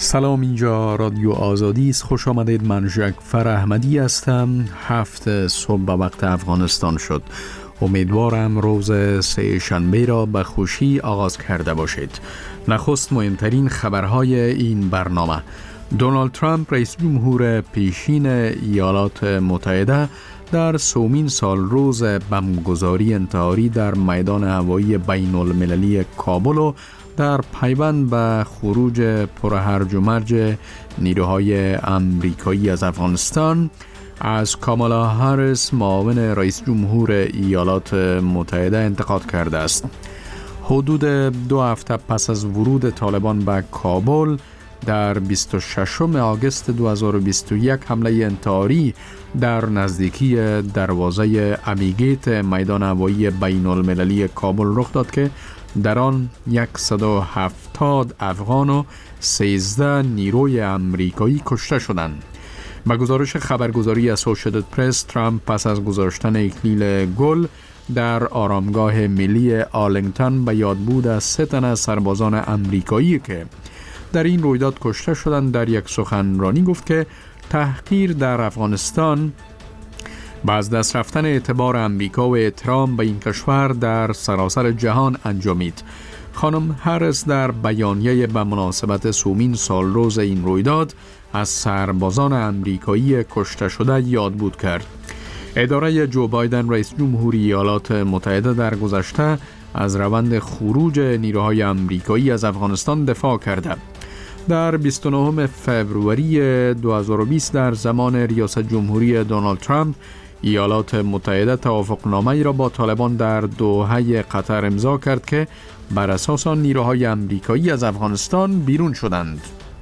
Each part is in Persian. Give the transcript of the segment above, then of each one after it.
سلام، اینجا رادیو آزادی است. خوش آمدید. من جعفر احمدی هستم. 7 صبح به وقت افغانستان شد. امیدوارم روز سه شنبه را به خوشی آغاز کرده باشید. نخست مهمترین خبرهای این برنامه: دونالد ترامپ رئیس جمهور پیشین ایالات متحده در سومین سال روز بمبگذاری انتحاری در میدان هوایی بین المللی کابل و در پیوند به خروج پرهرج و مرج نیروهای امریکایی از افغانستان از کامالا هاریس معاون رئیس جمهور ایالات متحده انتقاد کرده است. حدود 2 هفته پس از ورود طالبان به کابل در 26 آگوست 2021 حمله انتحاری در نزدیکی دروازه امیگیت میدان هوایی بین المللی کابل رخ داد که در آن 170 افغان و 13 نیروی امریکایی کشته شدند. به گزارش خبرگزاری اسوسییتد پرس، ترامپ پس از گذاشتن اکلیل گل در آرامگاه ملی آرلینگتن به یادبود از 3 تن از سربازان امریکایی که در این رویداد کشته شدند در یک سخنرانی گفت که تحقیر در افغانستان با از دست رفتن اعتبار امریکا و احترام به این کشور در سراسر جهان انجامید. خانم هاریس در بیانیه به مناسبت سومین سال روز این رویداد از سربازان امریکایی کشته شده یادبود کرد. اداره جو بایدن رئیس جمهوری ایالات متحده در گذشته از روند خروج نیروهای امریکایی از افغانستان دفاع کرده. در 29 فوریه 2020 در زمان ریاست جمهوری دونالد ترامپ، ایالات متحده توافقنامه‌ای را با طالبان در دوحه قطر امضا کرد که بر اساس آن نیروهای امریکایی از افغانستان بیرون شدند.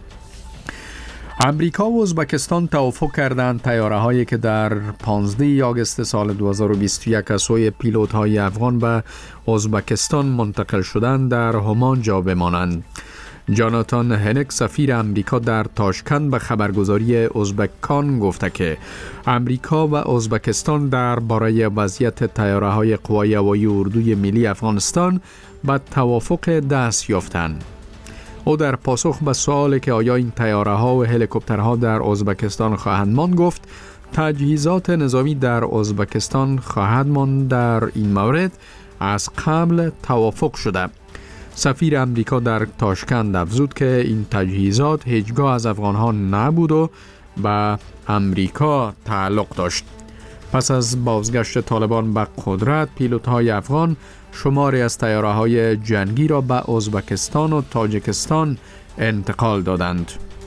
امریکا و ازبکستان توافق کردند طیاره‌هایی که در 15 آگوست سال 2021 از سوی پیلوت‌های افغان به ازبکستان منتقل شدند در همان جا بمانند. جاناتان هنک، سفیر امریکا در تاشکند، به خبرگزاری ازبکان گفته که امریکا و ازبکستان درباره وضعیت طیاره‌های قوای هوایی اردوی ملی افغانستان به توافق دست یافتند. او در پاسخ به سوالی که آیا این طیاره‌ها و هلیکوپترها در ازبکستان خواهند ماند گفت تجهیزات نظامی در ازبکستان خواهد ماند. در این مورد از قبل توافق شده. سفیر امریکا در تاشکند افزود که این تجهیزات هیچگاه از افغانها نبود و به امریکا تعلق داشت. پس از بازگشت طالبان به قدرت، پیلوت‌های افغان شماری از طیاره‌های جنگی را به ازبکستان و تاجیکستان انتقال دادند.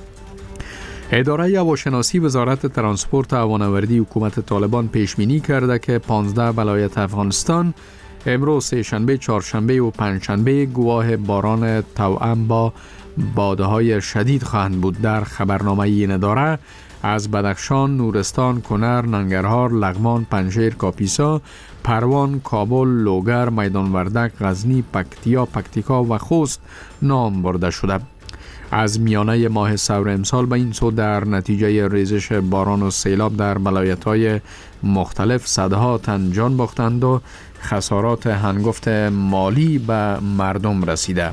اداره هواشناسی وزارت ترانسپورت و هوانوردی حکومت طالبان پیش‌بینی کرده که 15 ولایت افغانستان امروز سه شنبه، چهارشنبه و پنجشنبه گواه باران توأم با بادهای شدید خواهند بود. در خبرنامه این اداره از بدخشان، نورستان، کنر، ننگرهار، لغمان، پنجشیر، کاپیسا، پروان، کابل، لوگر، میدان وردک، غزنی، پکتیکا و خوست نام برده شده. از میانه ماه ثور امسال به این سو در نتیجه ریزش باران و سیلاب در ولایت‌های مختلف صدها تن جان باختند و خسارات هنگفت مالی به مردم رسیده.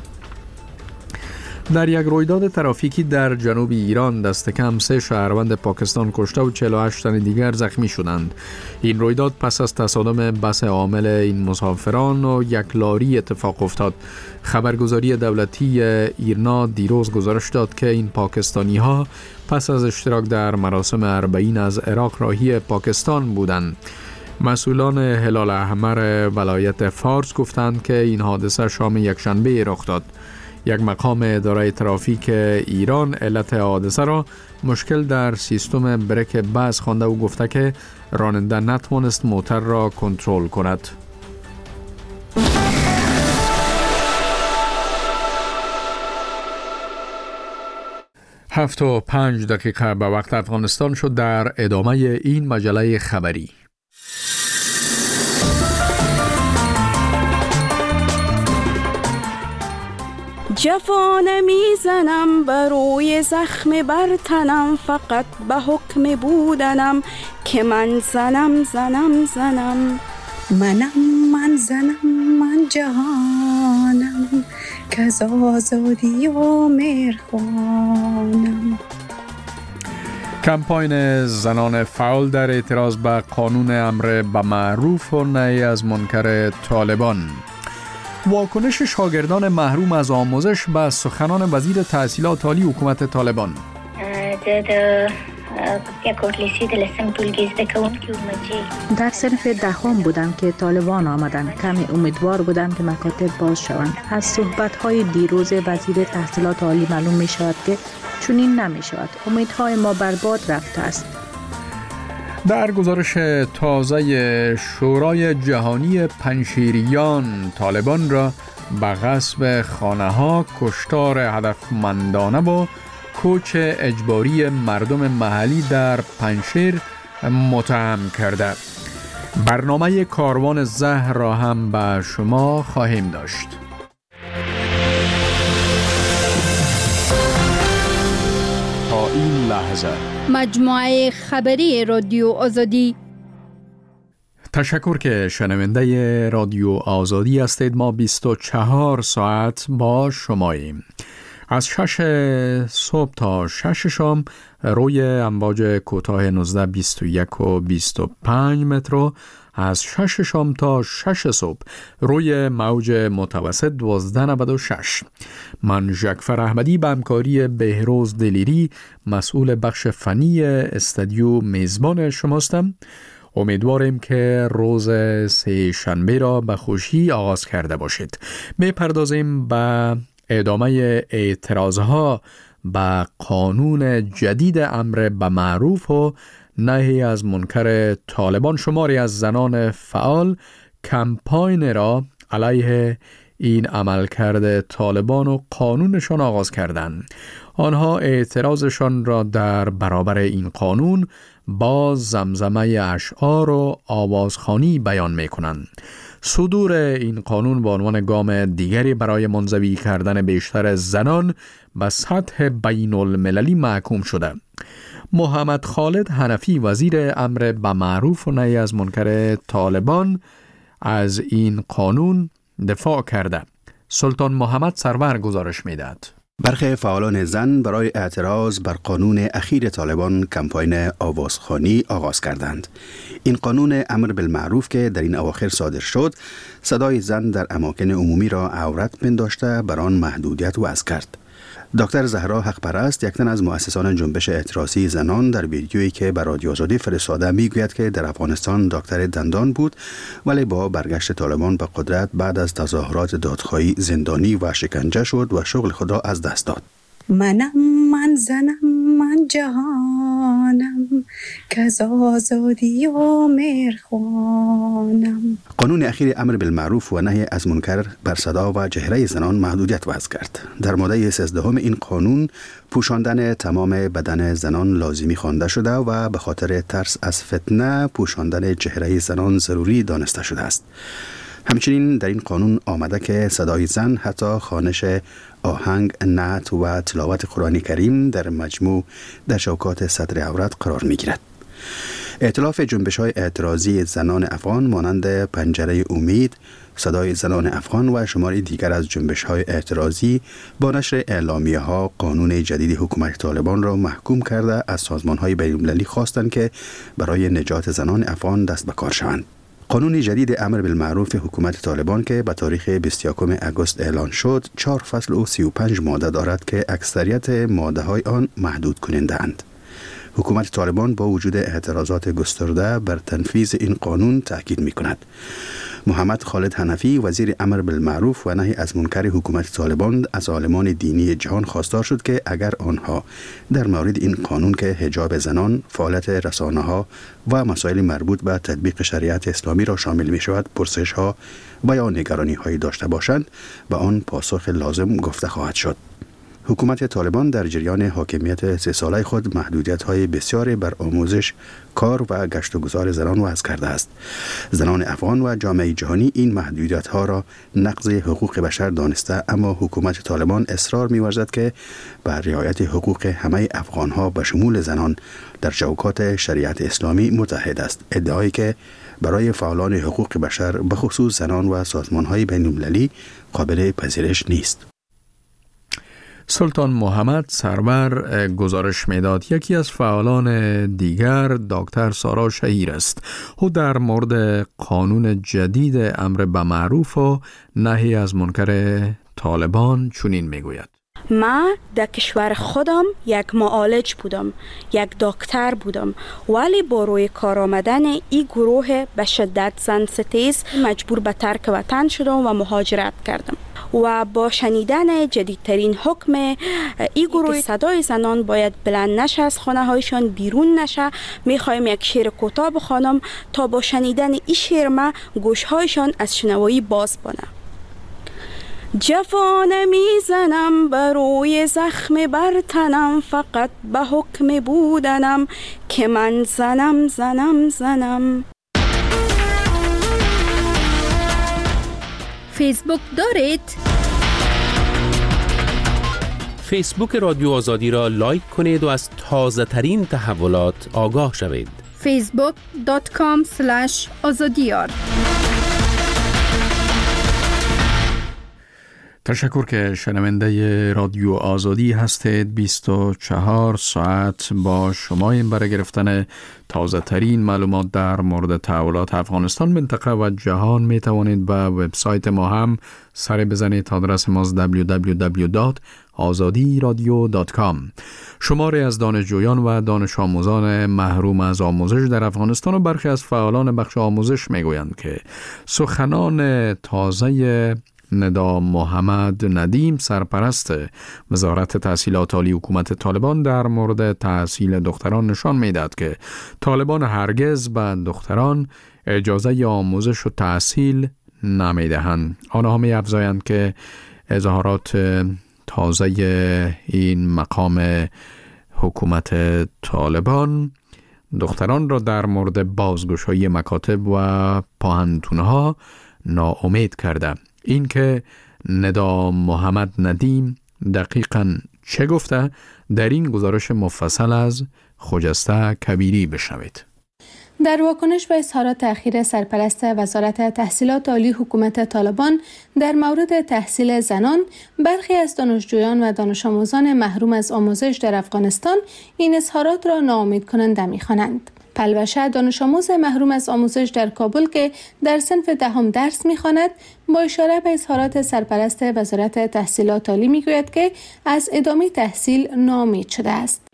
در یک رویداد ترافیکی در جنوب ایران دست کم 3 شهروند پاکستان کشته و 48 تن دیگر زخمی شدند. این رویداد پس از تصادم بس حامل این مسافران و یک لاری اتفاق افتاد. خبرگزاری دولتی ایرنا دیروز گزارش داد که این پاکستانی ها پس از اشتراک در مراسم اربعین از عراق راهی پاکستان بودند. مسئولان هلال احمر ولایت فارس گفتند که این حادثه شام یکشنبه رخ داد. یک مقام اداره ترافیک ایران علت حادثه را مشکل در سیستم بریک بس خوانده و گفته که راننده نتوانست موتور را کنترل کند. 7:05 به وقت افغانستان شد. در ادامه این مجله خبری: جفا نمیزنم بر روی زخم بر تنم، فقط به حکم بودنم که من زنم من جهانم که از آزادی و مهر خوانم. کمپاین زنان فعال در اعتراض به قانون امر به معروف و نهی از منکر طالبان. واکنش شاگردان محروم از آموزش به سخنان وزیر تحصیلات عالی حکومت طالبان. در صنف دهم بودم که طالبان آمدند. کمی امیدوار بودم که مکاتب باز شوند. از صحبت‌های دیروز وزیر تحصیلات عالی معلوم می شود که چنین نمی شود. امیدهای ما برباد رفته است. در گزارش تازه شورای جهانی پنشیریان، طالبان را به غصب خانه‌ها، کشتار هدفمندانه و کوچ اجباری مردم محلی در پنشیر متهم کرده. برنامه کاروان زهر را هم به شما خواهیم داشت. تا این لحظه مجموعه خبری رادیو آزادی. تشکر که شنونده رادیو آزادی هستید. ما 24 ساعت با شماییم. از 6 صبح تا 6 شام روی امواج کوتاه 19، 21 و 25 متر، از 6 شام تا 6 صبح روی موج متوسط 1296. من ژکفر احمدی به همکاری بهروز دلیری مسئول بخش فنی استودیو میزبان شماستم. امیدواریم که روز سه شنبه را به خوشی آغاز کرده باشید. میپردازیم به ادامه اعتراضها به قانون جدید امر به معروف و نهی از منکر طالبان. شماری از زنان فعال کمپاین را علیه این عملکرد طالبان و قانونشان آغاز کردند. آنها اعتراضشان را در برابر این قانون با زمزمه اشعار و آوازخوانی بیان می‌کنند. صدور این قانون به عنوان گام دیگری برای منزوی کردن بیشتر زنان به سطح بین المللی محکوم شده. محمد خالد حنفی وزیر امر به معروف و نهی از منکر طالبان از این قانون دفاع کرده. سلطان محمد سرور گزارش می‌دهد. برخی فعالان زن برای اعتراض بر قانون اخیر طالبان کمپاین آوازخوانی آغاز کردند. این قانون امر بالمعروف که در این اواخر صادر شد، صدای زن در اماکن عمومی را عورت پنداشته بر آن محدودیت وضع کرد. دکتر زهرا حقپرست، یک تن از مؤسسان جنبش اعتراضی زنان، در ویدیویی که بر رادیو آزادی فرستاده میگوید که در افغانستان دکتر دندان بود ولی با برگشت طالبان به قدرت بعد از تظاهرات دادخواهی زندانی و شکنجه شد و شغل خود را از دست داد. من زنم، من جهانم، که از آزادی و مهر خوانم. قانون اخیر امر بالمعروف و نهی از منکر بر صدا و چهره زنان محدودیت وضع کرد. در ماده 13 این قانون پوشاندن تمام بدن زنان لازمی خوانده شده و به خاطر ترس از فتنه پوشاندن چهره زنان ضروری دانسته شده است. همچنین در این قانون آمده که صدای زن حتی خوانش آهنگ، نعت و تلاوت قرآن کریم در مجموع در چوکات صدر عورت قرار می گیرد. ائتلاف جنبش‌های اعتراضی زنان افغان مانند پنجره امید، صدای زنان افغان و شماری دیگر از جنبش‌های اعتراضی با نشر اعلامیه‌ها قانون جدید حکومت طالبان را محکوم کرده از سازمان‌های بین‌المللی خواستند که برای نجات زنان افغان دست به کار شوند. قانون جدید امر بالمعروف حکومت طالبان که به تاریخ 21 اگست اعلان شد 4 فصل و 35 ماده دارد که اکثریت ماده‌های آن محدود کننده اند. حکومت طالبان با وجود اعتراضات گسترده بر تنفیذ این قانون تاکید می‌کند. محمد خالد حنفی وزیر امر بالمعروف و نهی از منکر حکومت طالبان از عالمان دینی جهان خواستار شد که اگر آنها در مورد این قانون که حجاب زنان، فعالیت رسانه‌ها و مسائل مربوط به تطبیق شریعت اسلامی را شامل می‌شود پرسش‌ها و یا نگرانی‌هایی داشته باشند به آن پاسخ لازم گفته خواهد شد. حکومت طالبان در جریان حاکمیت 3 ساله خود محدودیت‌های بسیاری بر آموزش، کار و گشت و گذار زنان وضع کرده است. زنان افغان و جامعه جهانی این محدودیت‌ها را نقض حقوق بشر دانسته، اما حکومت طالبان اصرار می‌ورزد که بر رعایت حقوق همه افغان‌ها به شمول زنان در چوکات شریعت اسلامی متحد است. ادعایی که برای فعالان حقوق بشر به خصوص زنان و سازمان‌های بین‌المللی قابل پذیرش نیست. سلطان محمد سرور گزارش میداد. یکی از فعالان دیگر دکتر سارا شهیر است. او در مورد قانون جدید امر به معروف و نهی از منکر طالبان چنین میگوید: من در کشور خودم یک معالج بودم، یک دکتر بودم، ولی با روی کار آمدن این گروه به شدت زن ستیز مجبور به ترک وطن شدم و مهاجرت کردم و با شنیدن جدیدترین حکم این گروه صدای زنان باید بلند نشه، از خانه هایشان بیرون نشه. میخوایم یک شعر کوتاه بخوانم تا با شنیدن این شعر ما گوش هایشان از شنوایی باز بانه. جفا نمیزنم بروی زخم بر تنم، فقط به حکم بودنم که من زنم. فیسبوک دارید؟ فیسبوک رادیو آزادی را لایک کنید و از تازه ترین تحولات آگاه شوید. facebook.com/azadiyar. تشکر که شنونده رادیو آزادی هستید. 24 ساعت با شما این برای گرفتن تازه ترین معلومات در مورد تحولات افغانستان، منطقه و جهان می توانید به وبسایت ما هم سر بزنید. آدرس ما www.azadiradio.com. شماری از دانشجویان و دانش آموزان محروم از آموزش در افغانستان و برخی از فعالان بخش آموزش می گویند که سخنان تازه ندا محمد ندیم، سرپرست وزارت تحصیلات عالی حکومت طالبان در مورد تحصیل دختران نشان می‌دهد که طالبان هرگز به دختران اجازه آموزش و تحصیل نمی‌دهند. آنها می‌افزایند که اظهارات تازه این مقام حکومت طالبان دختران را در مورد بازگشایی مکاتب و پاهنتون‌ها ناامید کرده. این که ندا محمد ندیم دقیقاً چه گفته، در این گزارش مفصل از خجسته کبیری بشنوید. در واکنش به اظهارات اخیر سرپرست وزارت تحصیلات عالی حکومت طالبان در مورد تحصیل زنان، برخی از دانشجویان و دانش آموزان محروم از آموزش در افغانستان این اظهارات را ناامید کننده می‌خوانند. پلوشه، دانش آموز محروم از آموزش در کابل که در صنف دهم درس می‌خواند، با اشاره به اظهارات سرپرست وزارت تحصیلات عالی می‌گوید که از ادامه تحصیل ناامید شده است.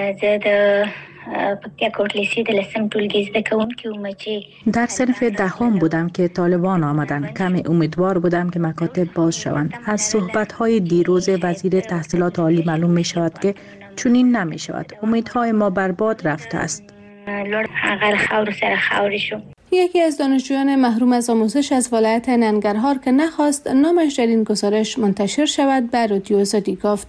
در صنف دهم بودم که طالبان آمدن. کمی امیدوار بودم که مکاتب باز شوند. از صحبت‌های دیروز وزیر تحصیلات عالی معلوم می‌شود که چنین نمی‌شود. امیدهای ما برباد رفته است. یکی از دانشجویان محروم از آموزش از ولایت ننگرهار که نخواست نامش در این گزارش منتشر شود به رادیو آزادی گفت: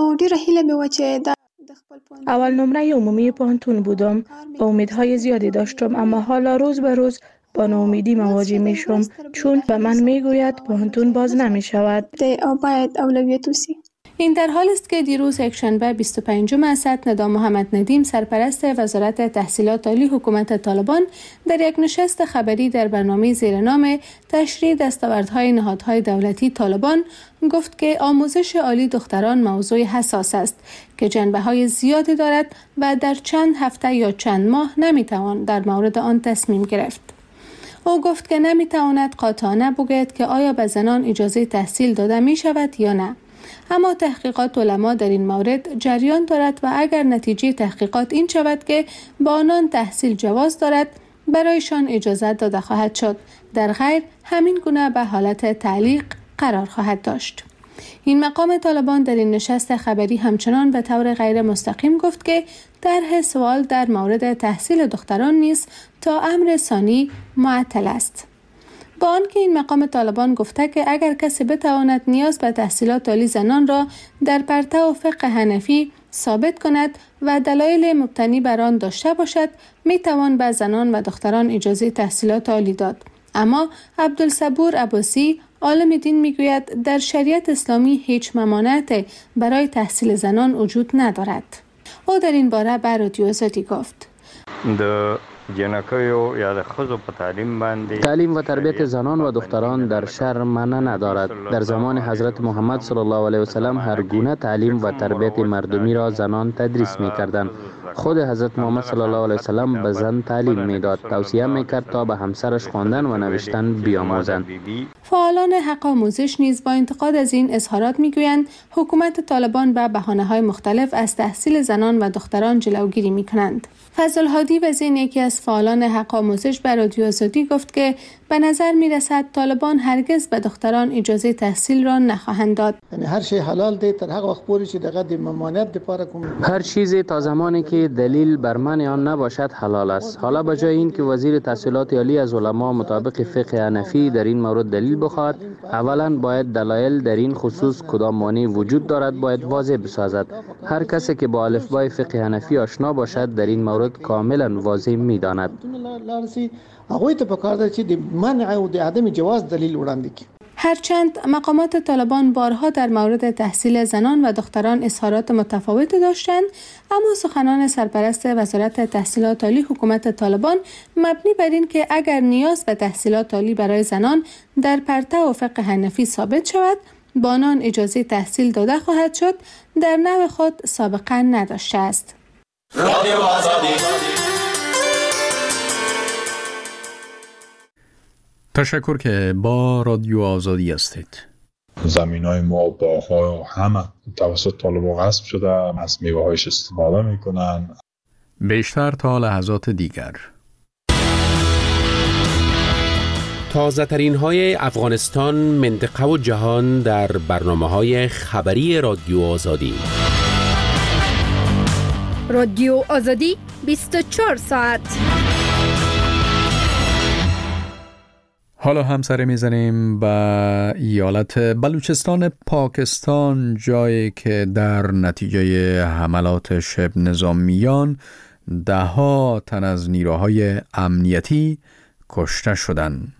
اول نمره عمومی پانتون بودم. امیدهای زیادی داشتم، اما حالا روز به روز با ناامیدی مواجه میشم، چون به من میگوید پانتون باز نمی شود. این در حال است که دیروز یکشنبه 25 اسد ندا محمد ندیم، سرپرست وزارت تحصیلات عالی حکومت طالبان، در یک نشست خبری در برنامه زیر نام تشریح دستاوردهای نهادهای دولتی طالبان گفت که آموزش عالی دختران موضوع حساس است که جنبه‌های زیادی دارد و در چند هفته یا چند ماه نمیتوان در مورد آن تصمیم گرفت. او گفت که نمیتواند قاطعانه بگوید که آیا به زنان اجازه تحصیل داده می شود یا نه. اما تحقیقات علما در این مورد جریان دارد و اگر نتیجه تحقیقات این شود که با آنان تحصیل جواز دارد، برایشان اجازه داده خواهد شد. در غیر همین گونه به حالت تعلیق قرار خواهد داشت. این مقام طالبان در این نشست خبری همچنان به طور غیر مستقیم گفت که طرح سوال در مورد تحصیل دختران نیز تا امر ثانی معطل است. با آنکه این مقام طالبان گفته که اگر کسی بتواند نیاز به تحصیلات عالی زنان را در پرتو فقه حنفی ثابت کند و دلایل مبتنی بر آن داشته باشد، میتوان به زنان و دختران اجازه تحصیلات عالی داد. اما عبدالصبور عباسی، عالم دین، میگوید در شریعت اسلامی هیچ ممانعت برای تحصیل زنان وجود ندارد. او در این باره به رادیو آزادی گفت: د جنکیو یا د ښځو په تعلیم باندې تعلیم و تربیت زنان و دختران در شهر منع ندارد. در زمان حضرت محمد صلی الله علیه وسلم هر گونه تعلیم و تربیت مردمی را زنان تدریس می کردند. خود حضرت محمد صلی الله علیه وسلم به زن تعلیم میداد، توصیه میکرد تا به همسرش خواندن و نوشتن بیاموزند. فعالان حق آموزش نیز با انتقاد از این اظهارات میگویند حکومت طالبان به بهانه‌های مختلف از تحصیل زنان و دختران جلوگیری میکنند. فضل هادی وزین یکی از فعالان حق آموزش به رادیو آزادی گفت که به نظر میرسد طالبان هرگز به دختران اجازه تحصیل را نخواهند داد. یعنی هر شی حلال دی تر هغه وخت پورې چې دغه د ممانعت لپاره کوم هر چیزی تا زمانی که دلیل بر منع آن نباشد حلال است. حالا به جای این که وزیر تحصیلات عالی از علما مطابق فقه حنفی در این مورد دلیل بخواهد، اولا باید دلایل در این خصوص کدام مانع وجود دارد باید واضح بسازد. هر کسی که با الفبای فقه حنفی آشنا باشد در این مورد کاملا واضح می‌داند. هغوی ته پکار ده چې د منع او د عدم جواز دلیل وړاندې کړي. هرچند مقامات طالبان بارها در مورد تحصیل زنان و دختران اظهارات متفاوت داشتند، اما سخنان سرپرست وزارت تحصیلات عالی حکومت طالبان مبنی بر این که اگر نیاز به تحصیلات عالی برای زنان در پرتو فقه حنفی ثابت شود، به آنان اجازه تحصیل داده خواهد شد، در نوع خود سابقه نداشته است. تشکر که با رادیو آزادی هستید. زمینای ما باغ‌ها همه توسط طالبان غصب شده، از میوه‌هایش استفاده میکنن. بیشتر تا لحظات دیگر. تازه ترین های افغانستان، منطقه و جهان در برنامه‌های خبری رادیو آزادی. رادیو آزادی 24 ساعت. حالا هم سر میزنیم به ایالت بلوچستان پاکستان، جایی که در نتیجه حملات شبه نظامیان 10 تن از نیروهای امنیتی کشته شدند.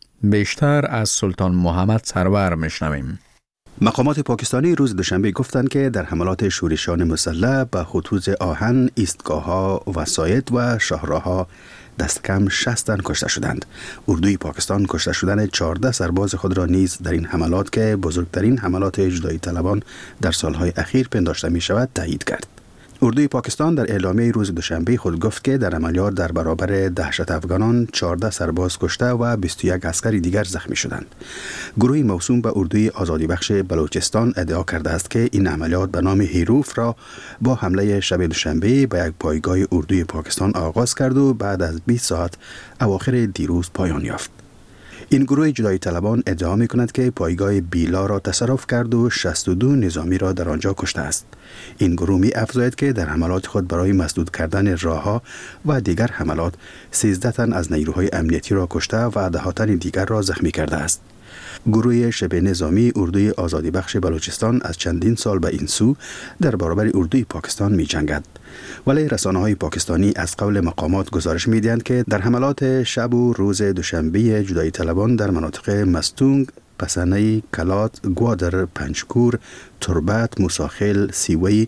بیشتر از سلطان محمد سرور میشنویم. مقامات پاکستانی روز دوشنبه گفتند که در حملات شورشیان مسلح به خطوط آهن، ایستگاه‌ها، وسایط و شاهراه‌ها دست کم 60 تن کشته شدند. اردوی پاکستان کشته شدن 14 سرباز خود را نیز در این حملات که بزرگترین حملات جدایی طلبان در سالهای اخیر پنداشته می شود تایید کرد. اردوی پاکستان در اعلامیه روز دوشنبه خود گفت که در عملیات در برابر دهشت افغانان 14 سرباز کشته و 21 عسکر دیگر زخمی شدند. گروهی موسوم به اردوی آزادی بخش بلوچستان ادعا کرده است که این عملیات به نام هیروف را با حمله شب دوشنبه به یک پایگاه اردوی پاکستان آغاز کرد و بعد از 20 ساعت اواخر دیروز پایان یافت. این گروه جدایی طلبان ادعا می کند که پایگاه بیلا را تصرف کرد و 62 نظامی را در آنجا کشته است. این گروه می افزاید که در حملات خود برای مسدود کردن راهها و دیگر حملات 13 تن از نیروهای امنیتی را کشته و 10 تن دیگر را زخمی کرده است. گروه شبه نظامی اردوی آزادی بخش بلوچستان از چندین سال به این سو در برابر اردوی پاکستان می جنگد. ولی رسانه‌های پاکستانی از قول مقامات گزارش می‌دهند که در حملات شب و روز دوشنبه جدایی طلبان در مناطق مستونگ، پسنه، کلات، گوادر، پنجکور، تربت، موساخیل، سیوی،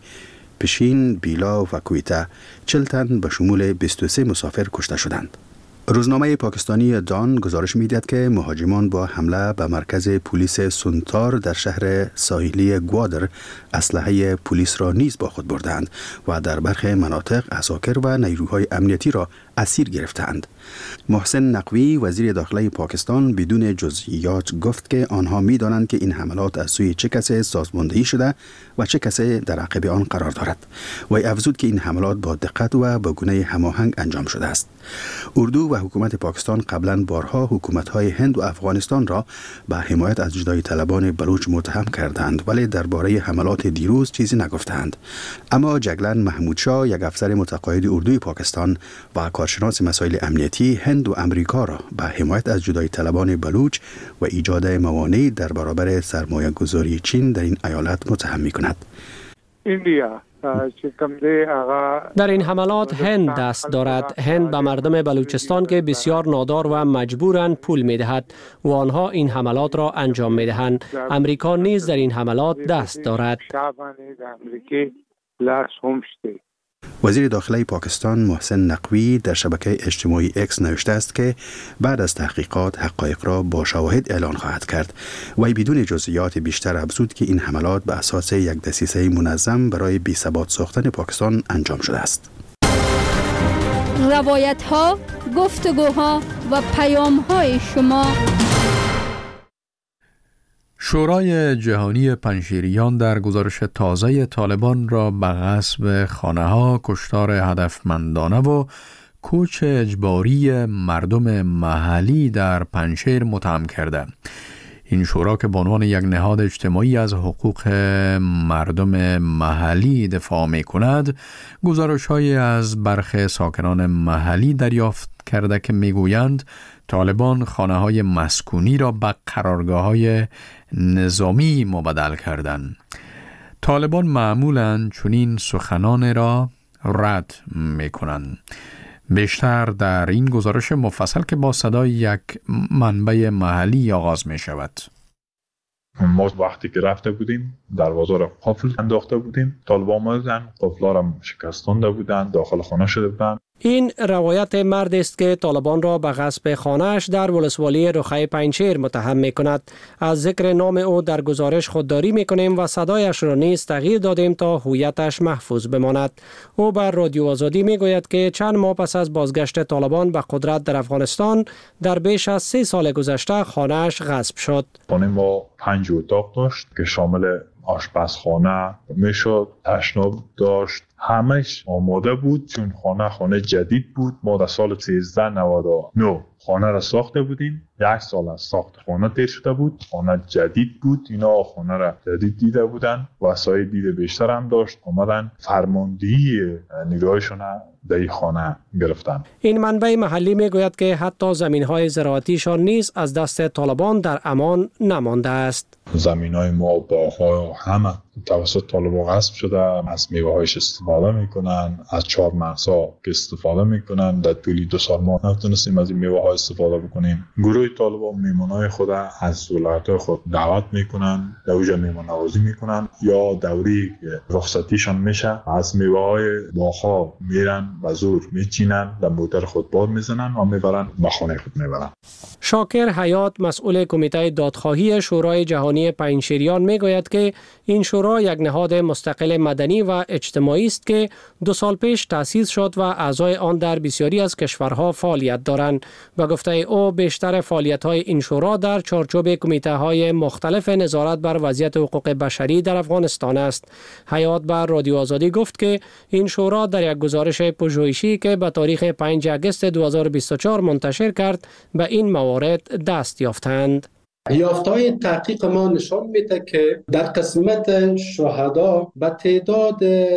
پشین، بیلا و کویته 40 تن به شمول 23 مسافر کشته شدند. روزنامه پاکستانی دان گزارش می‌دهد که مهاجمان با حمله به مرکز پلیس سونتار در شهر ساحلی گوادر اسلحه پلیس را نیز با خود بردند و در برخی مناطق عساکر و نیروهای امنیتی را اسیر گرفتند. محسن نقوی وزیر داخلی پاکستان بدون جزئیات گفت که آنها می‌دانند که این حملات از سوی چه کسی سازماندهی شده و چه کسی در عقب آن قرار دارد. و افزود که این حملات با دقت و با گونه هماهنگ انجام شده است. اردو و حکومت پاکستان قبلا بارها حکومت‌های هند و افغانستان را به حمایت از جدایی طلبان بلوچ متهم کردند، ولی درباره حملات دیروز چیزی نگفتند. اما جگلن محمودشاه، یک افسر متقاعد اردوی پاکستان و کارشناس مسائل امنیتی هند و امریکا را به حمایت از جدایی طلبان بلوچ و ایجاد موانع در برابر سرمایه گذاری چین در این ایالت متهم می‌کند. در این حملات هند دست دارد. هند به مردم بلوچستان که بسیار نادار و مجبورند پول می‌دهد و آنها این حملات را انجام می‌دهند. امریکا نیز در این حملات دست دارد. وزیر داخله پاکستان محسن نقوی در شبکه اجتماعی اکس نوشته است که بعد از تحقیقات حقایق را با شواهد اعلان خواهد کرد و بدون جزئیات بیشتر افزود که این حملات به اساس یک دسیسه منظم برای بی‌ثبات ساختن پاکستان انجام شده است. روایت ها، گفتگوها و پیام های شما. شورای جهانی پنجشیریان در گزارش تازه طالبان را به غصب خانه‌ها، کشتار هدفمندانه و کوچ اجباری مردم محلی در پنجشیر متهم کرده. این شورا که به عنوان یک نهاد اجتماعی از حقوق مردم محلی دفاع می‌کند، گزارش‌هایی از برخی ساکنان محلی دریافت کرده که می‌گویند طالبان خانه‌های مسکونی را به قرارگاه‌های نظامی مبدل کردند. طالبان معمولاً چنین سخنان را رد می‌کنند. بیشتر در این گزارش مفصل که با صدای یک منبع محلی آغاز می شود. ما وقتی که رفته بودیم دروازه را قفل انداخته بودیم، طالبان آمدن قفل‌ها را شکستانده بودند، داخل خانه شده بودند. این روایت مرد است که طالبان را به غصب خانه‌اش در ولسوالی رخای پنجشیر متهم می‌کند. از ذکر نام او در گزارش خودداری می‌کنیم و صدایش را نیز تغییر دادیم تا هویتش محفوظ بماند. او بر رادیو آزادی می‌گوید که چند ماه پس از بازگشت طالبان به قدرت در افغانستان در بیش از 3 سال گذشته خانه‌اش غصب شد. خانه ما 5 اتاق داشت که شامل آشپزخانه میشد، تشناب داشت، همش آماده بود چون خانه جدید بود. ما در سال 1399 خانه را ساخته بودیم. 1 سال از ساخت خانه تیر شده بود، خانه جدید بود. اینا خانه را جدید دیده بودن، وسایل دید بیشتر هم داشت. اومدن فرماندهی نیروهایشون در این خانه گرفتن. این منبع محلی میگوید که حتی زمین‌های زراعتیشان نیز از دست طالبان در امان نمانده است. زمین‌های ما، باغ‌ها همه توسط طالبان غصب شده. از میوه‌هایش استفاده میکنن، از چهار مغزها که استفاده میکنن. در طول 2 سال ما نتونستیم از این میوه‌ها استفاده بکنیم. گروه طالبان میمونای خود از ولایت‌های خود دعوت میکنن، در اونجا میمون نوازی میکنن، یا دوری رخصتیشان میشه از میوه‌های باغ‌ها میرن و زور میچینن، در موتر خود بار میزنن و میبرن به خانه خود میبرن. شاکر حیات، مسئول کمیته دادخواهی شورای جهانی پنجشیریان میگوید که این شورا یک نهاد مستقل مدنی و اجتماعی است که 2 سال پیش تأسیس شد و اعضای آن در بسیاری از کشورها فعالیت دارند. و گفته او بیشتر فعالیت‌های این شورا در چارچوب کمیته‌های مختلف نظارت بر وضعیت حقوق بشری در افغانستان است. حیات بر رادیو آزادی گفت که این شورا در یک گزارش پژوهشی که به تاریخ 5 آگوست 2024 منتشر کرد به این موارد دست یافتند. یافته‌های تحقیق ما نشان میده که در قسمت شهدا به تعداد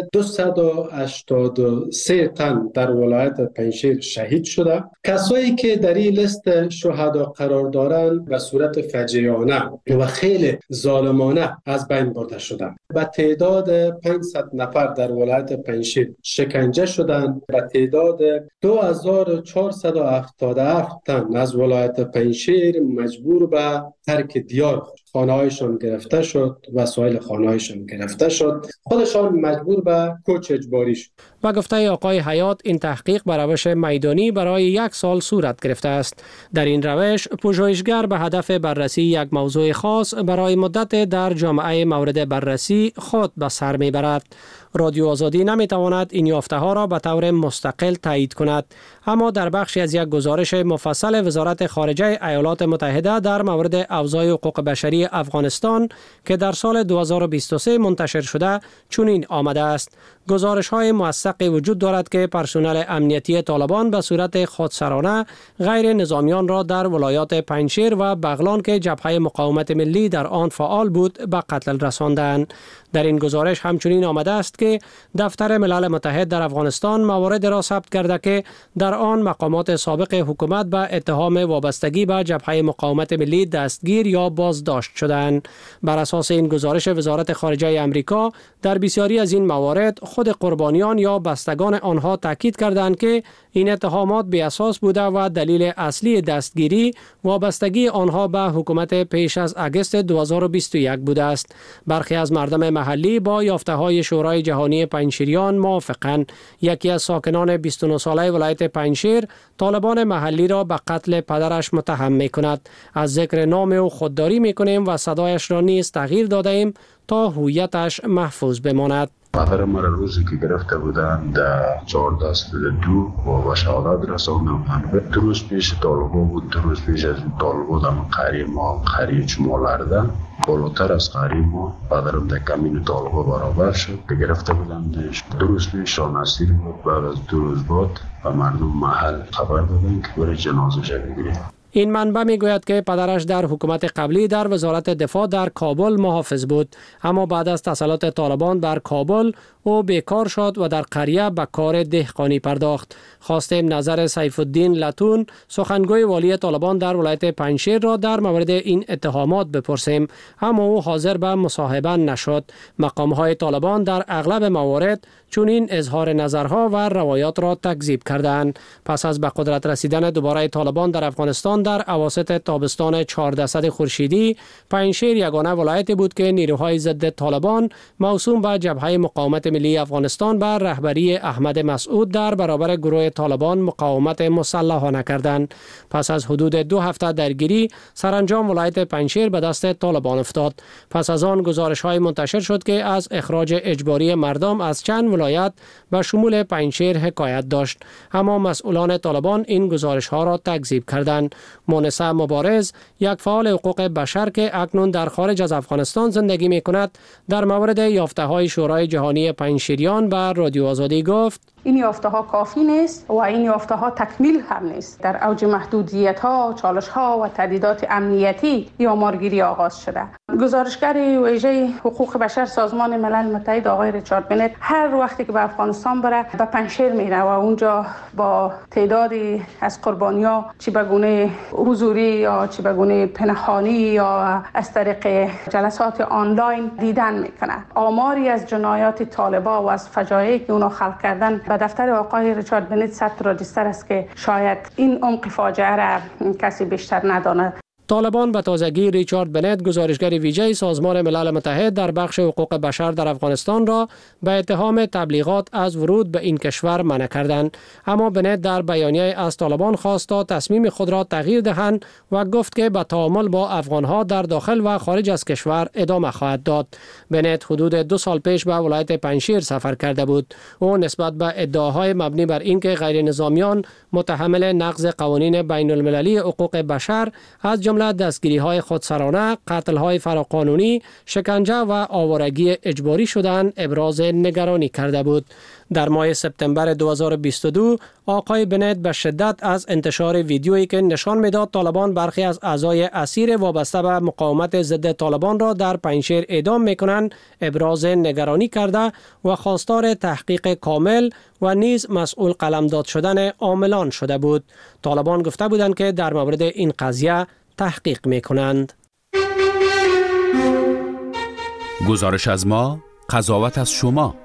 283 تن در ولایت پنجشیر شهید شده. کسایی که در این لیست شهدا قرار دارند به صورت فجیعانه و خیلی ظالمانه از بین برده شدند. به تعداد 500 نفر در ولایت پنجشیر شکنجه شدند. به تعداد 2477 تن از ولایت پنجشیر مجبور به ترک دیار، خانه‌هایشان گرفته شد، وسایل خانه‌هایشان گرفته شد، خودشان مجبور به کوچ اجباری شد. و گفته آقای حیات این تحقیق به روش میدانی برای 1 سال صورت گرفته است. در این روش پژوهشگر به هدف بررسی یک موضوع خاص برای مدت در جامعه مورد بررسی خود به سر میبرد. رادیو آزادی نمیتواند این یافته ها را به طور مستقل تایید کند، اما در بخشی از یک گزارش مفصل وزارت خارجه ایالات متحده در مورد اوضاع حقوق بشری افغانستان که در سال 2023 منتشر شده چنین آمده است: گزارش های موثقی وجود دارد که پرسنل امنیتی طالبان به صورت خودسرانه غیر نظامیان را در ولایات پنجشیر و بغلان که جبهه مقاومت ملی در آن فعال بود به قتل رساندند. در این گزارش همچنین آمده است که دفتر ملل متحد در افغانستان موارد را ثبت کرده که در در آن مقامات سابق حکومت به اتهام وابستگی به جبهه مقاومت ملی دستگیر یا بازداشت شدند. بر اساس این گزارش وزارت خارجه آمریکا، در بسیاری از این موارد خود قربانیان یا بستگان آنها تاکید کردند که این اتهامات بی اساس بوده و دلیل اصلی دستگیری وابستگی آنها به حکومت پیش از اگست 2021 بوده است. برخی از مردم محلی با یافته‌های شورای جهانی پنجشیریان موافقند. یکی از ساکنان 29 ساله ولایت پنجشیر طالبان محلی را به قتل پدرش متهم می‌کند. از ذکر نام او خودداری می‌کنیم و صدایش را نیز تغییر داده‌ایم تا هویتش محفوظ بماند. مادر مرا روزی که گرفته بودن در 14/2 و شهادت رساندم. دو روز پیش طالبان بود، 2 روز پیش از طالبان دم قریب ما قریب چمالارده بالاتر از قریب ما پدرم در کمین طالبان برابر شد که گرفته بودن. 2 روز پیش شانسیر بود. بعد از 2 روز بعد به مردم محل خبر دادن که برای جنازه‌اش بگیرید. این منبع میگوید که پدرش در حکومت قبلی در وزارت دفاع در کابل محافظ بود، اما بعد از تسلط طالبان در کابل او بیکار شد و در قریه به کار دهقانی پرداخت. خواستیم نظر سیف الدین لتون، سخنگوی والی طالبان در ولایت پنجشیر را در مورد این اتهامات بپرسیم، اما او حاضر به مصاحبه نشد. مقام‌های طالبان در اغلب موارد چنین اظهار نظرها و روایات را تکذیب کردند. پس از به قدرت رسیدن دوباره طالبان در افغانستان در اواسط تابستان 14 خورشیدی، پنجشیر یگانه ولایتی بود که نیروهای ضد طالبان موسوم به جبهه مقاومت ملی افغانستان به رهبری احمد مسعود در برابر گروه طالبان مقاومت مسلحانه کردند. پس از حدود 2 هفته درگیری، سرانجام ولایت پنجشیر به دست طالبان افتاد. پس از آن گزارش‌های منتشر شد که از اخراج اجباری مردم از چند ولایت به شمول پنجشیر حکایت داشت، اما مسئولان طالبان این گزارش‌ها را تکذیب کردند. مونسه مبارز، یک فعال حقوق بشر که اکنون در خارج از افغانستان زندگی می‌کند، در مورد یافته‌های شورای جهانی پنجشیریان به رادیو آزادی گفت: این یافته‌ها کافی نیست و این یافته‌ها تکمیل هم نیست. در اوج محدودیت‌ها، چالش‌ها و تهدیدات امنیتی آمارگیری آغاز شده. گزارشگر ویژه حقوق بشر سازمان ملل متحد آقای ریچارد بنت هر وقتی که به افغانستان بره به پنجشیر میره و اونجا با تعدادی از قربانی‌ها چه به گونه حضوری یا چه به گونه پنهانی یا از طریق جلسات آنلاین دیدن میکنه. آماری از جنایات طالبان و از فجایعی که اونا خلق کردن به دفتر آقای ریچارد بنت 100 رادیستر است که شاید این عمق فاجعه را کسی بیشتر نداند. طالبان به تازگی ریچارد بنت، گزارشگر ویژه سازمان ملل متحد در بخش حقوق بشر در افغانستان را به اتهام تبلیغات از ورود به این کشور منع کردند، اما بنت در بیانیه از طالبان خواست تا تصمیم خود را تغییر دهند و گفت که به تعامل با افغانها در داخل و خارج از کشور ادامه خواهد داد. بنت حدود 2 سال پیش به ولایت پنجشیر سفر کرده بود. او نسبت به ادعاهای مبنی بر اینکه غیر نظامیان متحمل نقض قوانین بین المللی حقوق بشر از جمله دستگیری‌های خودسرانه، قتل‌های فراقانونی، شکنجه و آوارگی اجباری شدن ابراز نگرانی کرده بود. در ماه سپتامبر 2022 آقای بنت به شدت از انتشار ویدیویی که نشان می‌داد طالبان برخی از اعضای اسیر وابسته به مقاومت ضد طالبان را در پنجشیر اعدام می‌کنند ابراز نگرانی کرده و خواستار تحقیق کامل و نیز مسئول قلمداد شدن عاملان شده بود. طالبان گفته بودند که در مورد این قضیه تحقیق می‌کنند. گزارش از ما، قضاوت از شما.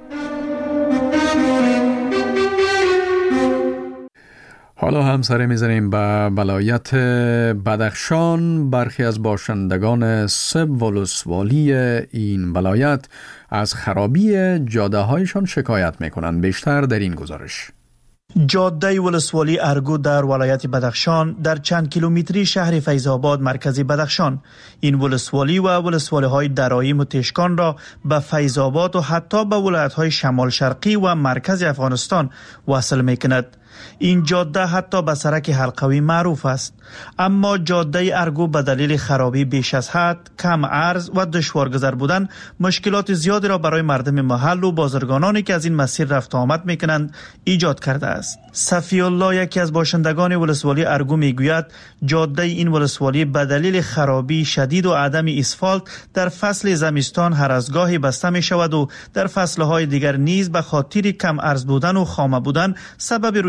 حالا هم سر می‌زنیم به ولایت بدخشان. برخی از باشندگان سب ولسوالی این ولایت از خرابی جاده‌هایشان شکایت می‌کنند. بیشتر در این گزارش. جاده ولسوالی ارگو در ولایت بدخشان در چند کیلومتری شهر فیض‌آباد مرکز بدخشان، این ولسوالی و ولسوالی‌های درایم و تشکان را به فیض‌آباد و حتی به ولایت‌های شمال شرقی و مرکز افغانستان وصل می‌کند. این جاده حتی به سرک حلقوی معروف است، اما جاده ارگو به دلیل خرابی بیش از حد، کم عرض و دشوارگذر بودن مشکلات زیادی را برای مردم محل و بازرگانانی که از این مسیر رفت آمد میکنند ایجاد کرده است. صفی الله، یکی از باشندگان ولسوالی ارگو، میگوید جاده این ولسوالی به دلیل خرابی شدید و عدم اسفالت در فصل زمستان هر از گاهی بسته می شود و در فصلهای دیگر نیز به خاطر کم عرض بودن و خامه بودن سبب رویداد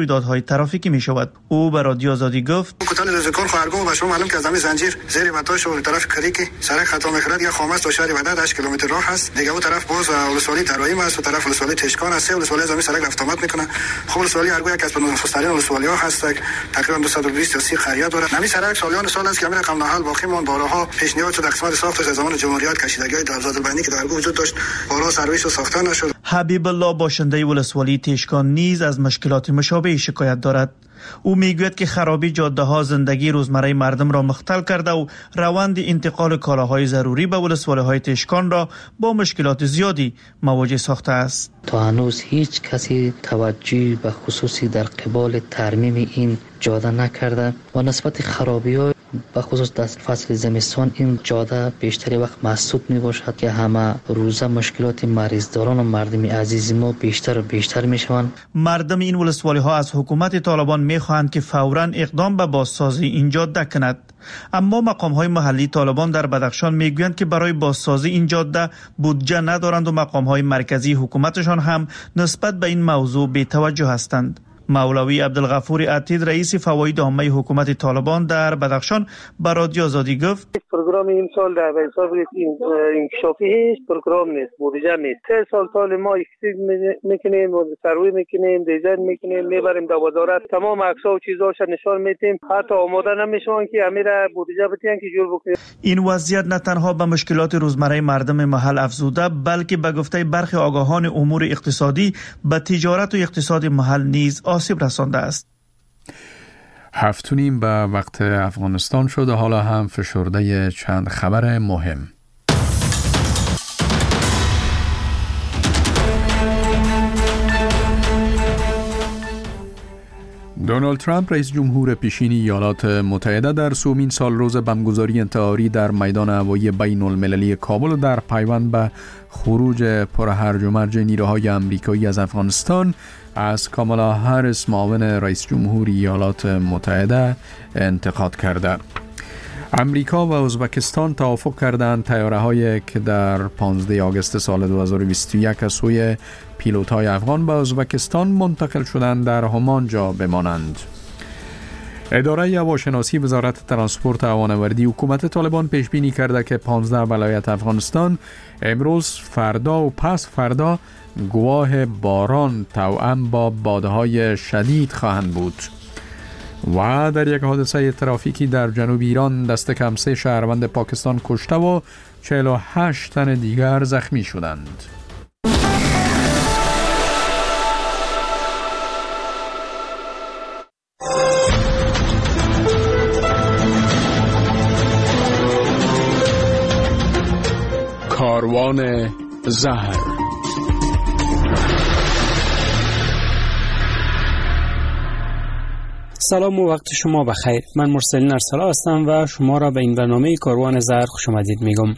رویدادهای ترافیکی می شود. او به رادیو آزادی گفت: کتان رزکار خواهرگاه و شما معلوم که از همین زنجیر زیر متاش و طرف کری که سرک خطا میخورد یا خامس تا شهر بدر 8 کیلومتر راه هست. دیگه اون طرف باز ولسوالی درایی است و طرف ولسوالی تشکان است. ولسوالی از همین سرک رفت آمد میکنه. خب ولسوالی ارگو یک از نخست‌ترین ولسوالی ها هست. تقریبا 220 تا 30 خرید داره. همین سرک سالیان سال است که همین رقم نهال باقی مون بارها پیشنهاد شد قسمت ساختش از زمان جمهوریت کشیدگی درآمد البنی که در ارگو وجود داشت بالا سرویس ساخته نشد. حبیب الله باشنده ولسوالی تشکان نیز از مشکلات مشابه شکایت دارد. او میگوید که خرابی جاده ها زندگی روزمره مردم را مختل کرده و روند انتقال کالاهای ضروری به ولسوالی های تشکان را با مشکلات زیادی مواجه ساخته است. تا هنوز هیچ کسی توجهی به خصوصی در قبال ترمیم این جاده نکرده و نسبت خرابی ها به خصوص در فصل زمستان این جاده بیشتری وقت محسوب می باشد که همه روزه مشکلات مریضداران و مردم عزیز ما بیشتر و بیشتر می شوند. مردم این ولسوالی ها از حکومت طالبان می خواهند که فوراً اقدام به بازسازی این جاده کند. اما مقام های محلی طالبان در بدخشان می گویند که برای بازسازی این جاده بودجه ندارند و مقام های مرکزی حکومتشان هم نسبت به این موضوع بی توجه هستند. مولوی عبدالغفور عتید رئیس فواید عامه حکومت طالبان در بدخشان به رادیو آزادی گفت: پروگرام این سال در حساب انکشافی هیچ پروگرام نیست، بودجه نیست. 3 سال ما اکسید میکنیم و سروی میکنیم، دیزاین میکنیم، میبریم در وزارت، تمام عکس‌ها و چیزاش نشان میدیم، حتی آماده نمیشون که امیر بودجه بتین که جور بکنیم. این وضعیت نه تنها به مشکلات روزمره مردم محل افزوده بلکه به گفته برخی آگاهان امور اقتصادی به تجارت و اقتصاد محل نیز آسیب رسانده است. 7:30 به وقت افغانستان شده. حالا هم فشرده چند خبر مهم. دونالد ترامپ رئیس جمهور پیشین ایالات متحده در سومین سال روز بمبگذاری انتحاری در میدان هوایی بین المللی کابل در پیوند به خروج پرهرج و مرج نیروهای آمریکایی از افغانستان از کامالا هریس معاون رئیس جمهور ایالات متحده انتقاد کرده. امریکا و ازبکستان توافق کردند طیاره‌هایی که در 15 آگوست سال 2021 از سوی پیلوت‌های افغان به ازبکستان منتقل شدند در همان جا بمانند. اداره هواشناسی وزارت ترانسپورت و هوانوردی حکومت طالبان پیش بینی کرده که 15 ولایت افغانستان امروز، فردا و پس فردا گواه باران توأم با بادهای شدید خواهند بود. و در یک حادثه ترافیکی در جنوب ایران دست کم 3 شهروند پاکستان کشته و 48 تن دیگر زخمی شدند. کاروان زهر. سلام و وقت شما بخیر. من مرسلین ارسلا هستم و شما را به این برنامه کاروان زهر خوش آمدید میگم.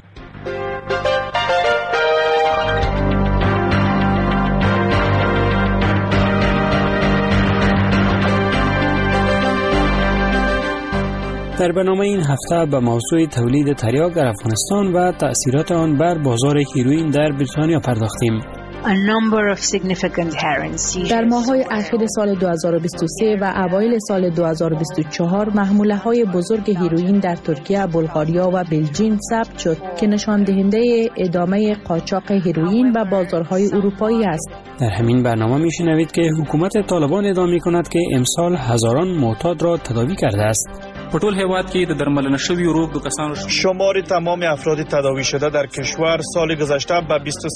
در برنامه این هفته به موضوع تولید تریاک در افغانستان و تأثیرات آن بر بازار هیروئین در بریتانیا پرداختیم. در ماه‌های اخیر سال 2023 و اوایل سال 2024 محموله‌های بزرگ هیروئین در ترکیه، بلغاریا و بلژیم ثبت شد که نشان دهنده ادامه قاچاق هیروئین به بازارهای اروپایی است. در همین برنامه میشنوید که حکومت طالبان ادعا می‌کند که امسال هزاران معتاد را تداوی کرده است. په ټول هیواد کې د درملنه شویو روغ د کسانو شمار تمام افراد تداوی شده در کشور سال گذشته به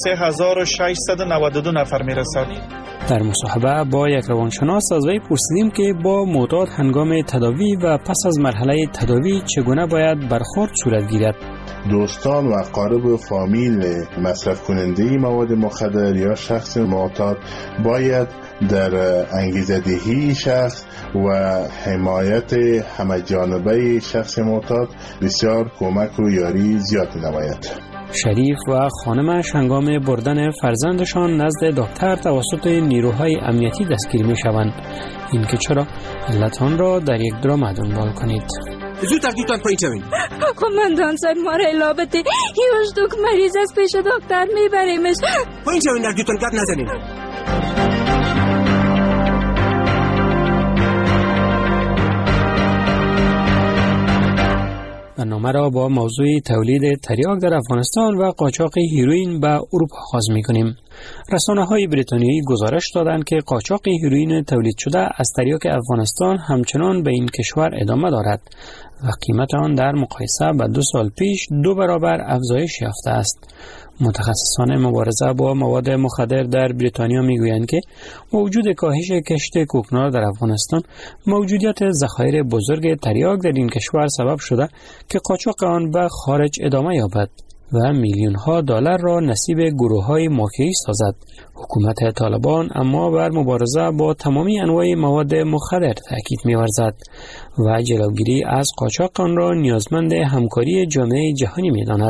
23692 نفر میرسد. در مصاحبه با یک روانشناس از وی پرسیدیم که با معتاد هنگام تداوی و پس از مرحله تداوی چگونه باید برخورد صورت گیرد. دوستان و اقارب و فامیل مصرف کننده مواد مخدر یا شخص معتاد باید در انگیزه‌دهی شخص و حمایت همه جانبه شخص معتاد بسیار کمک و یاری زیاد نماید. شریف و خانمش هنگام بردن فرزندشان نزد دکتر توسط نیروهای امنیتی دستگیر می شوند. این که چرا؟ علت آن را در یک درام دنبال کنید. زودتر دوتان پایین شوین. قماندان صاحب ما را لابته هیچ دوک مریض از پیش دکتر میبریمش. پایین شوین در دوتان گپ نزنین. برنامه را با موضوع تولید تریاک در افغانستان و قاچاق هیروئین به اروپا آغاز می‌کنیم. رسانه‌های بریتانیایی گزارش دادند که قاچاق هیروئین تولید شده از تریاک افغانستان همچنان به این کشور ادامه دارد و قیمت آن در مقایسه با 2 سال پیش 2 برابر افزایش یافته است. متخصصان مبارزه با مواد مخدر در بریتانیا میگویند که با وجود کاهش کشت کوکنار در افغانستان، موجودیت ذخایر بزرگ تریاک در این کشور سبب شده که قاچاق آن به خارج ادامه یابد و میلیون ها دلار را نصیب گروه های مافیایی سازد. حکومت طالبان اما بر مبارزه با تمامی انواع مواد مخدر تاکید می‌ورزد و جلوگیری از قاچاق آن را نیازمند همکاری جامعه جهانی می‌داند.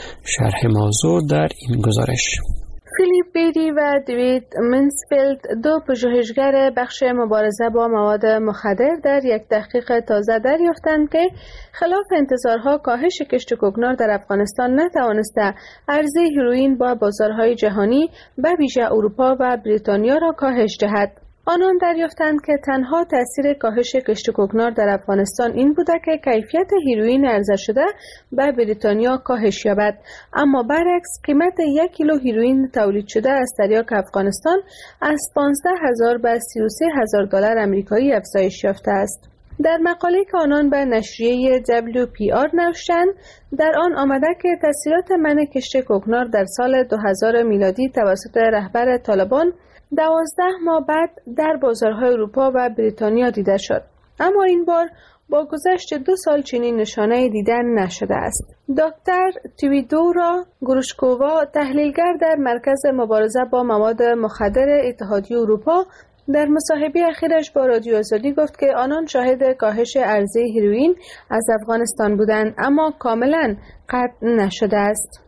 شرح موضوع در این گزارش. فیلیپ بیری و دیوید منسفیلد، 2 پژوهشگر بخش مبارزه با مواد مخدر، در یک تحقیق تازه دریافتند که خلاف انتظارها کاهش کشت کوکنار در افغانستان نتوانسته عرضه هیروئین با بازارهای جهانی به ویژه اروپا و بریتانیا را کاهش دهد. آنان دریافتند که تنها تأثیر کاهش کشت کوکنار در افغانستان این بوده که کیفیت هیروئین عرضه شده به بریتانیا کاهش یابد، اما برعکس قیمت 1 کیلو هیروئین تولید شده از تریاک افغانستان از 15,000 به 33,000 دلار آمریکایی افزایش یافته است. در مقاله که آنان به نشریه WPR نوشتند، در آن آمده که تأثیرات منع کشت کوکنار در سال 2000 میلادی توسط رهبر طالبان 12 ماه بعد در بازارهای اروپا و بریتانیا دیده شد، اما این بار با گذشت 2 سال چنین نشانه دیدن نشده است. دکتر تویدورا گروشکووا، تحلیلگر در مرکز مبارزه با مواد مخدر اتحادیه اروپا، در مصاحبه اخیرش با رادیو آزادی گفت که آنان شاهد کاهش عرضه هیروئین از افغانستان بودند، اما کاملا قطع نشده است.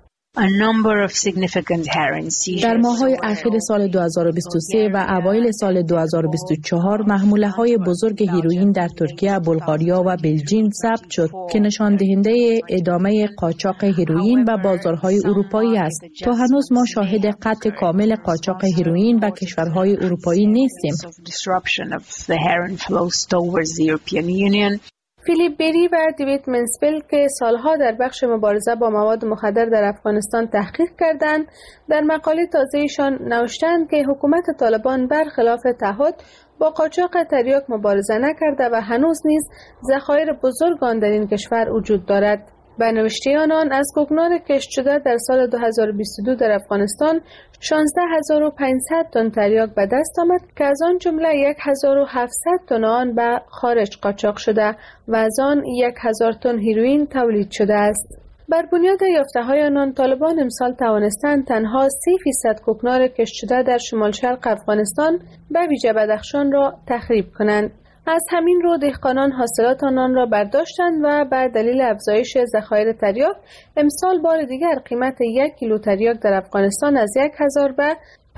در ماه‌های اخیر سال 2023 و اوایل سال 2024 محموله‌های بزرگ هیروئین در ترکیه، بلغاریا و بلژیم ثبت شد که نشان دهنده ادامه قاچاق هیروئین به بازارهای اروپایی است. تا هنوز ما شاهد قطع کامل قاچاق هیروئین به کشورهای اروپایی نیستیم. فیلیپ بیری و دیوید منسفیلد که سالها در بخش مبارزه با مواد مخدر در افغانستان تحقیق کردند، در مقاله تازه‌ایشان نوشتند که حکومت طالبان برخلاف تعهد با قاچاق تریاک مبارزه نکرده و هنوز نیز ذخایر بزرگ آن در این کشور وجود دارد. به نوشته آنان از کوکنار کشت شده در سال 2022 در افغانستان 16,500 تن تریاک به دست آمد که از آن جمله 1,700 تن آن به خارج قاچاق شده و از آن 1,000 تن هیروئین تولید شده است. بر بنیاد یافته‌های آنان، طالبان امسال توانستند تنها 3% کوکنار کشت شده در شمال شرق افغانستان به ویژه بدخشان را تخریب کنند. از همین رو دهقانان حاصلات آنان را برداشتند و بر دلیل افزایش ذخایر تریاک امسال بار دیگر قیمت 1 کیلو تریاک در افغانستان از 1,000 به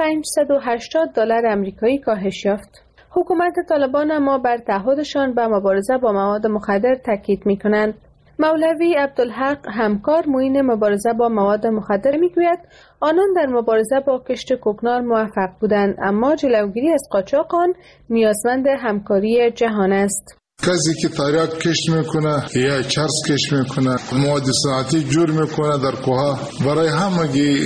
580 دلار آمریکایی کاهش یافت. حکومت طالبان اما بر تعهدشان به مبارزه با مواد مخدر تاکید می‌کنند. مولوی عبدالحق همکار، معین مبارزه با مواد مخدر، میگوید آنان در مبارزه با کشت کوکنار موفق بودند، اما جلوگیری از قاچاق آن نیازمند همکاری جهان است. کسی که تریاک کشت میکنه یا چرس کشت میکنه، مواد صنعتی جور میکنه در کوها، برای همگی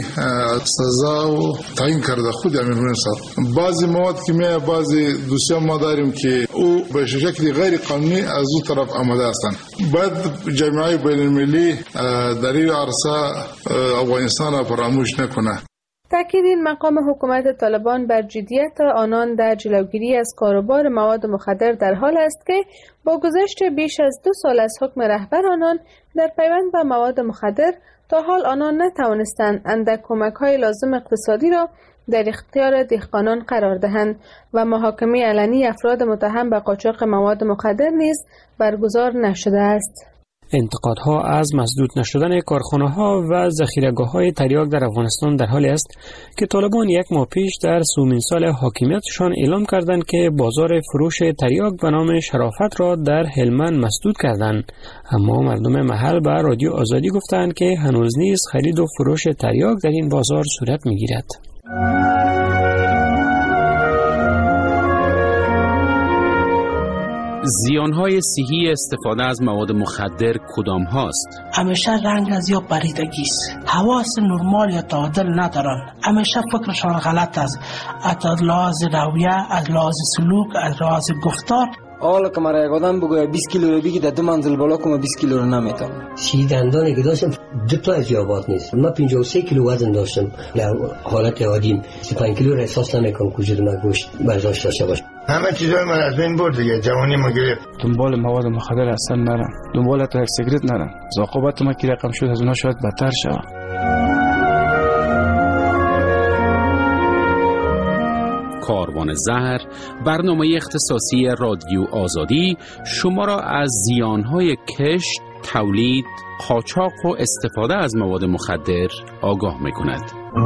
سزا و تعیین کرده خود امیر منصف. بعضی مواد کیمیایی، بعضی دوسیه ما داریم که او به شکل غیر قانونی از او طرف آمده هستند. باید جامعه بین المللی در این عرصه افغانستان را فراموش نکنه. تأکید این مقام حکومت طالبان بر جدیت آنان در جلوگیری از کاروبار مواد مخدر در حال است که با گذشت بیش از 2 سال از حکم رهبر آنان در پیوند به مواد مخدر، تا حال آنان نتوانستند اندک کمک‌های لازم اقتصادی را در اختیار دهقانان قرار دهند و محاکمه علنی افراد متهم به قاچاق مواد مخدر نیز برگزار نشده است. انتقادها از مسدود نشدن کارخانه‌ها و ذخیره‌گاه‌های تریاک در افغانستان در حالی است که طالبان 1 ماه پیش در 30مین سال حاکمیتشان اعلام کردند که بازار فروش تریاک به نام شرافت را در هلمند مسدود کردند، اما مردم محل به رادیو آزادی گفتند که هنوز نیز خرید و فروش تریاک در این بازار صورت می‌گیرد. زیانهای صحی استفاده از مواد مخدر کدام هاست؟ همیشه رنج از یا بریدگی است. حواس نرمال یا تعادل ندارن. همیشه فکرشان غلط است. از لحاظ رویه، از لحاظ سلوک، از لحاظ گفتار. حالا که مرا یک آدم بگوید 20 کیلو رو بگی در 2 منزل بالا کنم 20 کیلو رو نمیتونم. سی دندانی که داشتم 2 تا اضافات نیست. من 53 کیلو وزن داشتم. در حالت عادی 35 کیلو را احساس نمیکنم که وجود من گوشت برداشت داشته باشه. همه چیزای من از بین برد دیگه. جوانی ما گرفت. دنبال مواد مخدر اصلا نرم. دنبال تا سیگرت نرم. عاقبت ما که رقم شد از اونها شاید بدتر شود. کاروان زهر، برنامه اختصاصی رادیو آزادی شما را از زیانهای کشت، تولید، قاچاق و استفاده از مواد مخدر آگاه می‌کند.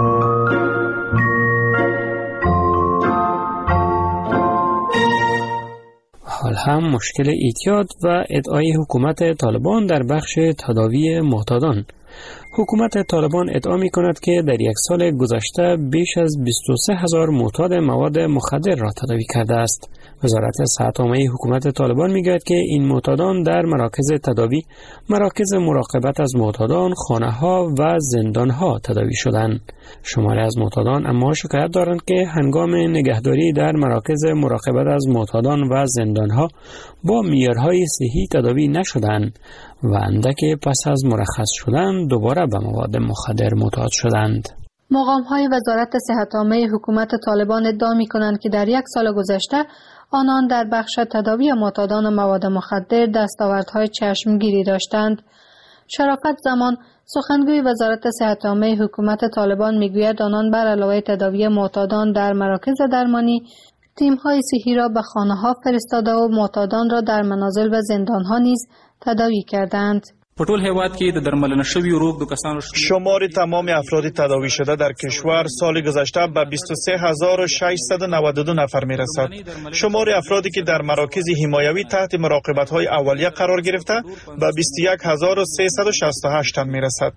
حال هم مشکل اعتیاد و ادعای حکومت طالبان در بخش تداوی معتادان. حکومت طالبان ادعا می کند که در یک سال گذشته بیش از 23,000 معتاد مواد مخدر را تداوی کرده است. وزارت صحت عامه حکومت طالبان می گوید که این معتادان در مراکز تداوی، مراکز مراقبت از معتادان، خانه‌ها و زندان‌ها تداوی شدند. شماری از معتادان اما شکایت دارند که هنگام نگهداری در مراکز مراقبت از معتادان و زندان‌ها با معیارهای صحی تداوی نشدند و اندکی پس از مرخص شدن دوباره به مواد مخدر معتاد شدند. مقام‌های وزارت صحت عامه حکومت طالبان ادعا می‌کنند که در یک سال گذشته آنان در بخش تداوی معتادان مواد مخدر دستاوردهای چشمگیری داشتند. شرافت زمان، سخنگوی وزارت صحت عامه حکومت طالبان می‌گوید آنان بر علاوه تداوی معتادان در مراکز درمانی، تیم‌های صحی را به خانه‌ها فرستاده و معتادان را در منازل و زندان‌ها نیز تداوی کردند. په ټول هیواد کې د درملنه شویو روغ د کسانو شمار تمام افراد تداوی شده در کشور سال گذشته به 23692 نفر میرسد. شمار افرادی که در مراکز حمایوی تحت مراقبت‌های اولیه قرار گرفته به 21368 تن میرسد.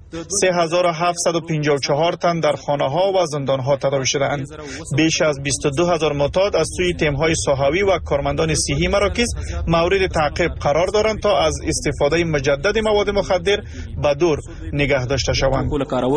3754 تن در خانه‌ها و زندان‌ها تداوی شده‌اند. بیش از 22000 معتاد از سوی تیم‌های ساحوی و کارمندان صحی مراکز مورد تعقیب قرار دارند تا از استفاده مجدد مواد مخدر به دور نگه داشته شوند.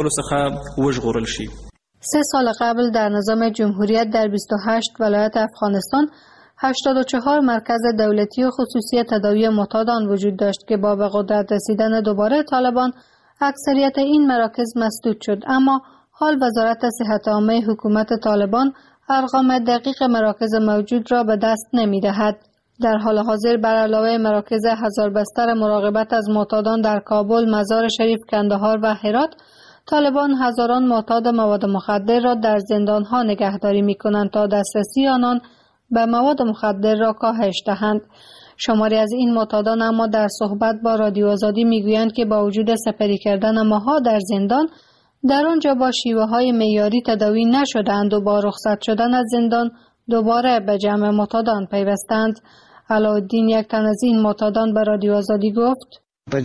3 سال قبل در نظام جمهوریت در 28 ولایت افغانستان 84 مرکز دولتی و خصوصی تداوی معتادان وجود داشت که با به قدرت رسیدن دوباره طالبان اکثریت این مراکز مسدود شد، اما حال وزارت صحت عامه حکومت طالبان ارقام دقیق مراکز موجود را به دست نمی دهد. در حال حاضر بر علاوه مراکز 1000 بستر مراقبت از معتادان در کابل، مزار شریف، کندهار و هرات، طالبان هزاران معتاد مواد مخدر را در زندانها نگهداری می کنند تا دسترسی آنان به مواد مخدر را کاهش دهند. شماری از این معتادان اما در صحبت با رادیو آزادی می گویند که با وجود سپری کردن ماها در زندان، در آنجا با شیوه های معیاری تداوی نشدند و با رخصت شدن از زندان دوباره به جمع معتادان پیوستند. علاءالدین، یک تن از این معتادان، به رادیو آزادی گفت: در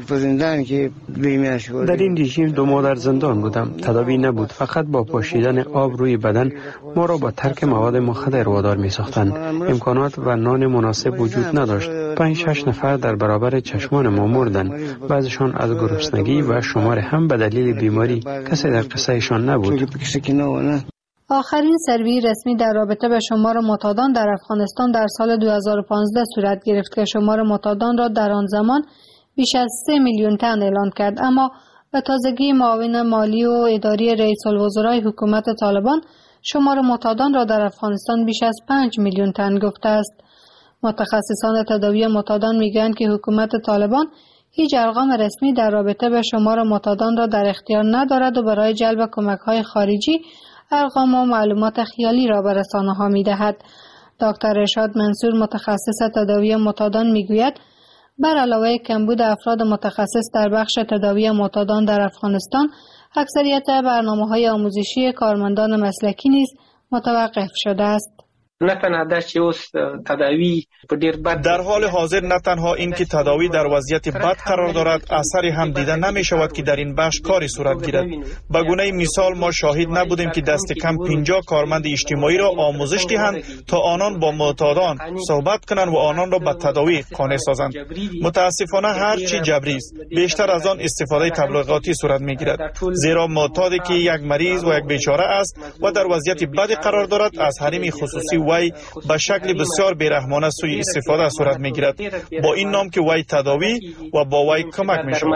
این رژیم 2 ماه در زندان بودم. تداوی نبود، فقط با پاشیدن آب روی بدن ما را با ترک مواد مخدر وادار می ساختند. امکانات و نان مناسب وجود نداشت. 5-6 نفر در برابر چشمان ما مردند. بعضشان از گرسنگی و شمار هم به دلیل بیماری. کسی در قصهشان نبود. آخرین سروی رسمی در رابطه به شمار معتادان در افغانستان در سال 2015 صورت گرفت که شمار معتادان را در آن زمان بیش از 3 میلیون تن اعلان کرد، اما به تازگی معاون مالی و اداری رئیس الوزرای حکومت طالبان شمار معتادان را در افغانستان بیش از 5 میلیون تن گفته است. متخصصان تداوی معتادان میگویند که حکومت طالبان هیچ ارقام رسمی در رابطه به شمار معتادان را در اختیار ندارد و برای جلب کمک‌های خارجی ارقام و معلومات خیالی را به رسانه‌ها می‌دهد. دکتر ارشاد منصور، متخصص تداوی معتادان، می‌گوید بر علاوه کمبود افراد متخصص در بخش تداوی معتادان در افغانستان، اکثریت برنامه‌های آموزشی کارمندان مسلکی نیز متوقف شده است. نه تنها دا چې اوس تداوی په ډیر بد در حال حاضر نه تنها این که تداوی در وضعیت بد قرار دارد، اثری هم دیده نمی شود که در این بخش کاری صورت گیرد. به گونه مثال ما شاهد نبودیم که دست کم 50 کارمند اجتماعی را آموزش دهند تا آنان با معتادان صحبت کنند و آنان را به تداوی قانع سازند. متاسفانه هر چی جبری است، بیشتر از آن استفاده تبلیغاتی صورت میگیرد، زیرا معتادی که یک مریض و یک بیچاره است و در وضعیت بدی قرار دارد، از حریم خصوصی وی به شکل بسیار بیرحمانه سوء استفاده صورت میگیرد، با این نام که وی تداوی و با وی کمک میشود.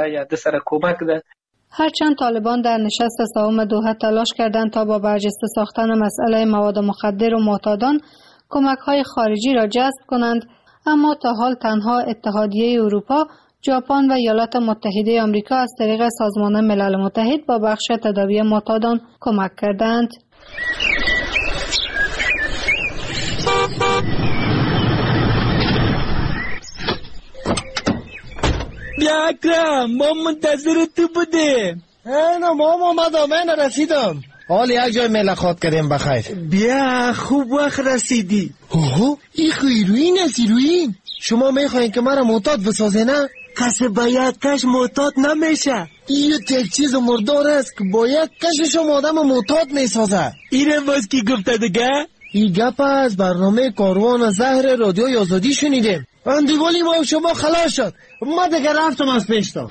هرچند طالبان در نشست سوم دوحه تلاش کردند تا با برجسته ساختن مسئله مواد مخدر و معتادان کمک‌های خارجی را جذب کنند، اما تا حال تنها اتحادیه اروپا، ژاپن و ایالات متحده آمریکا از طریق سازمان ملل متحد با بخش تداوی معتادان کمک کردند. بیا اکرم، ما منتظر تو بودیم. نه مام آمدم، من رسیدم. حال یک جای ملاقات کردیم بخیر. بیا خوب وقت رسیدی. اوه این هیروئین است، هیروئین. شما میخواین که مرا معتاد بسازه نه؟ کسی با یک کش معتاد نمیشه. این یک چیز مردار است که با یک کش شما آدم معتاد میسازه. اینم باز کی گفته دیگه؟ این گپ از برنامه کاروان زهر رادیوی آزادی شنیدیم. اندیوالی ما شما خلاص شد، ما دیگه رفتم از پیشتا.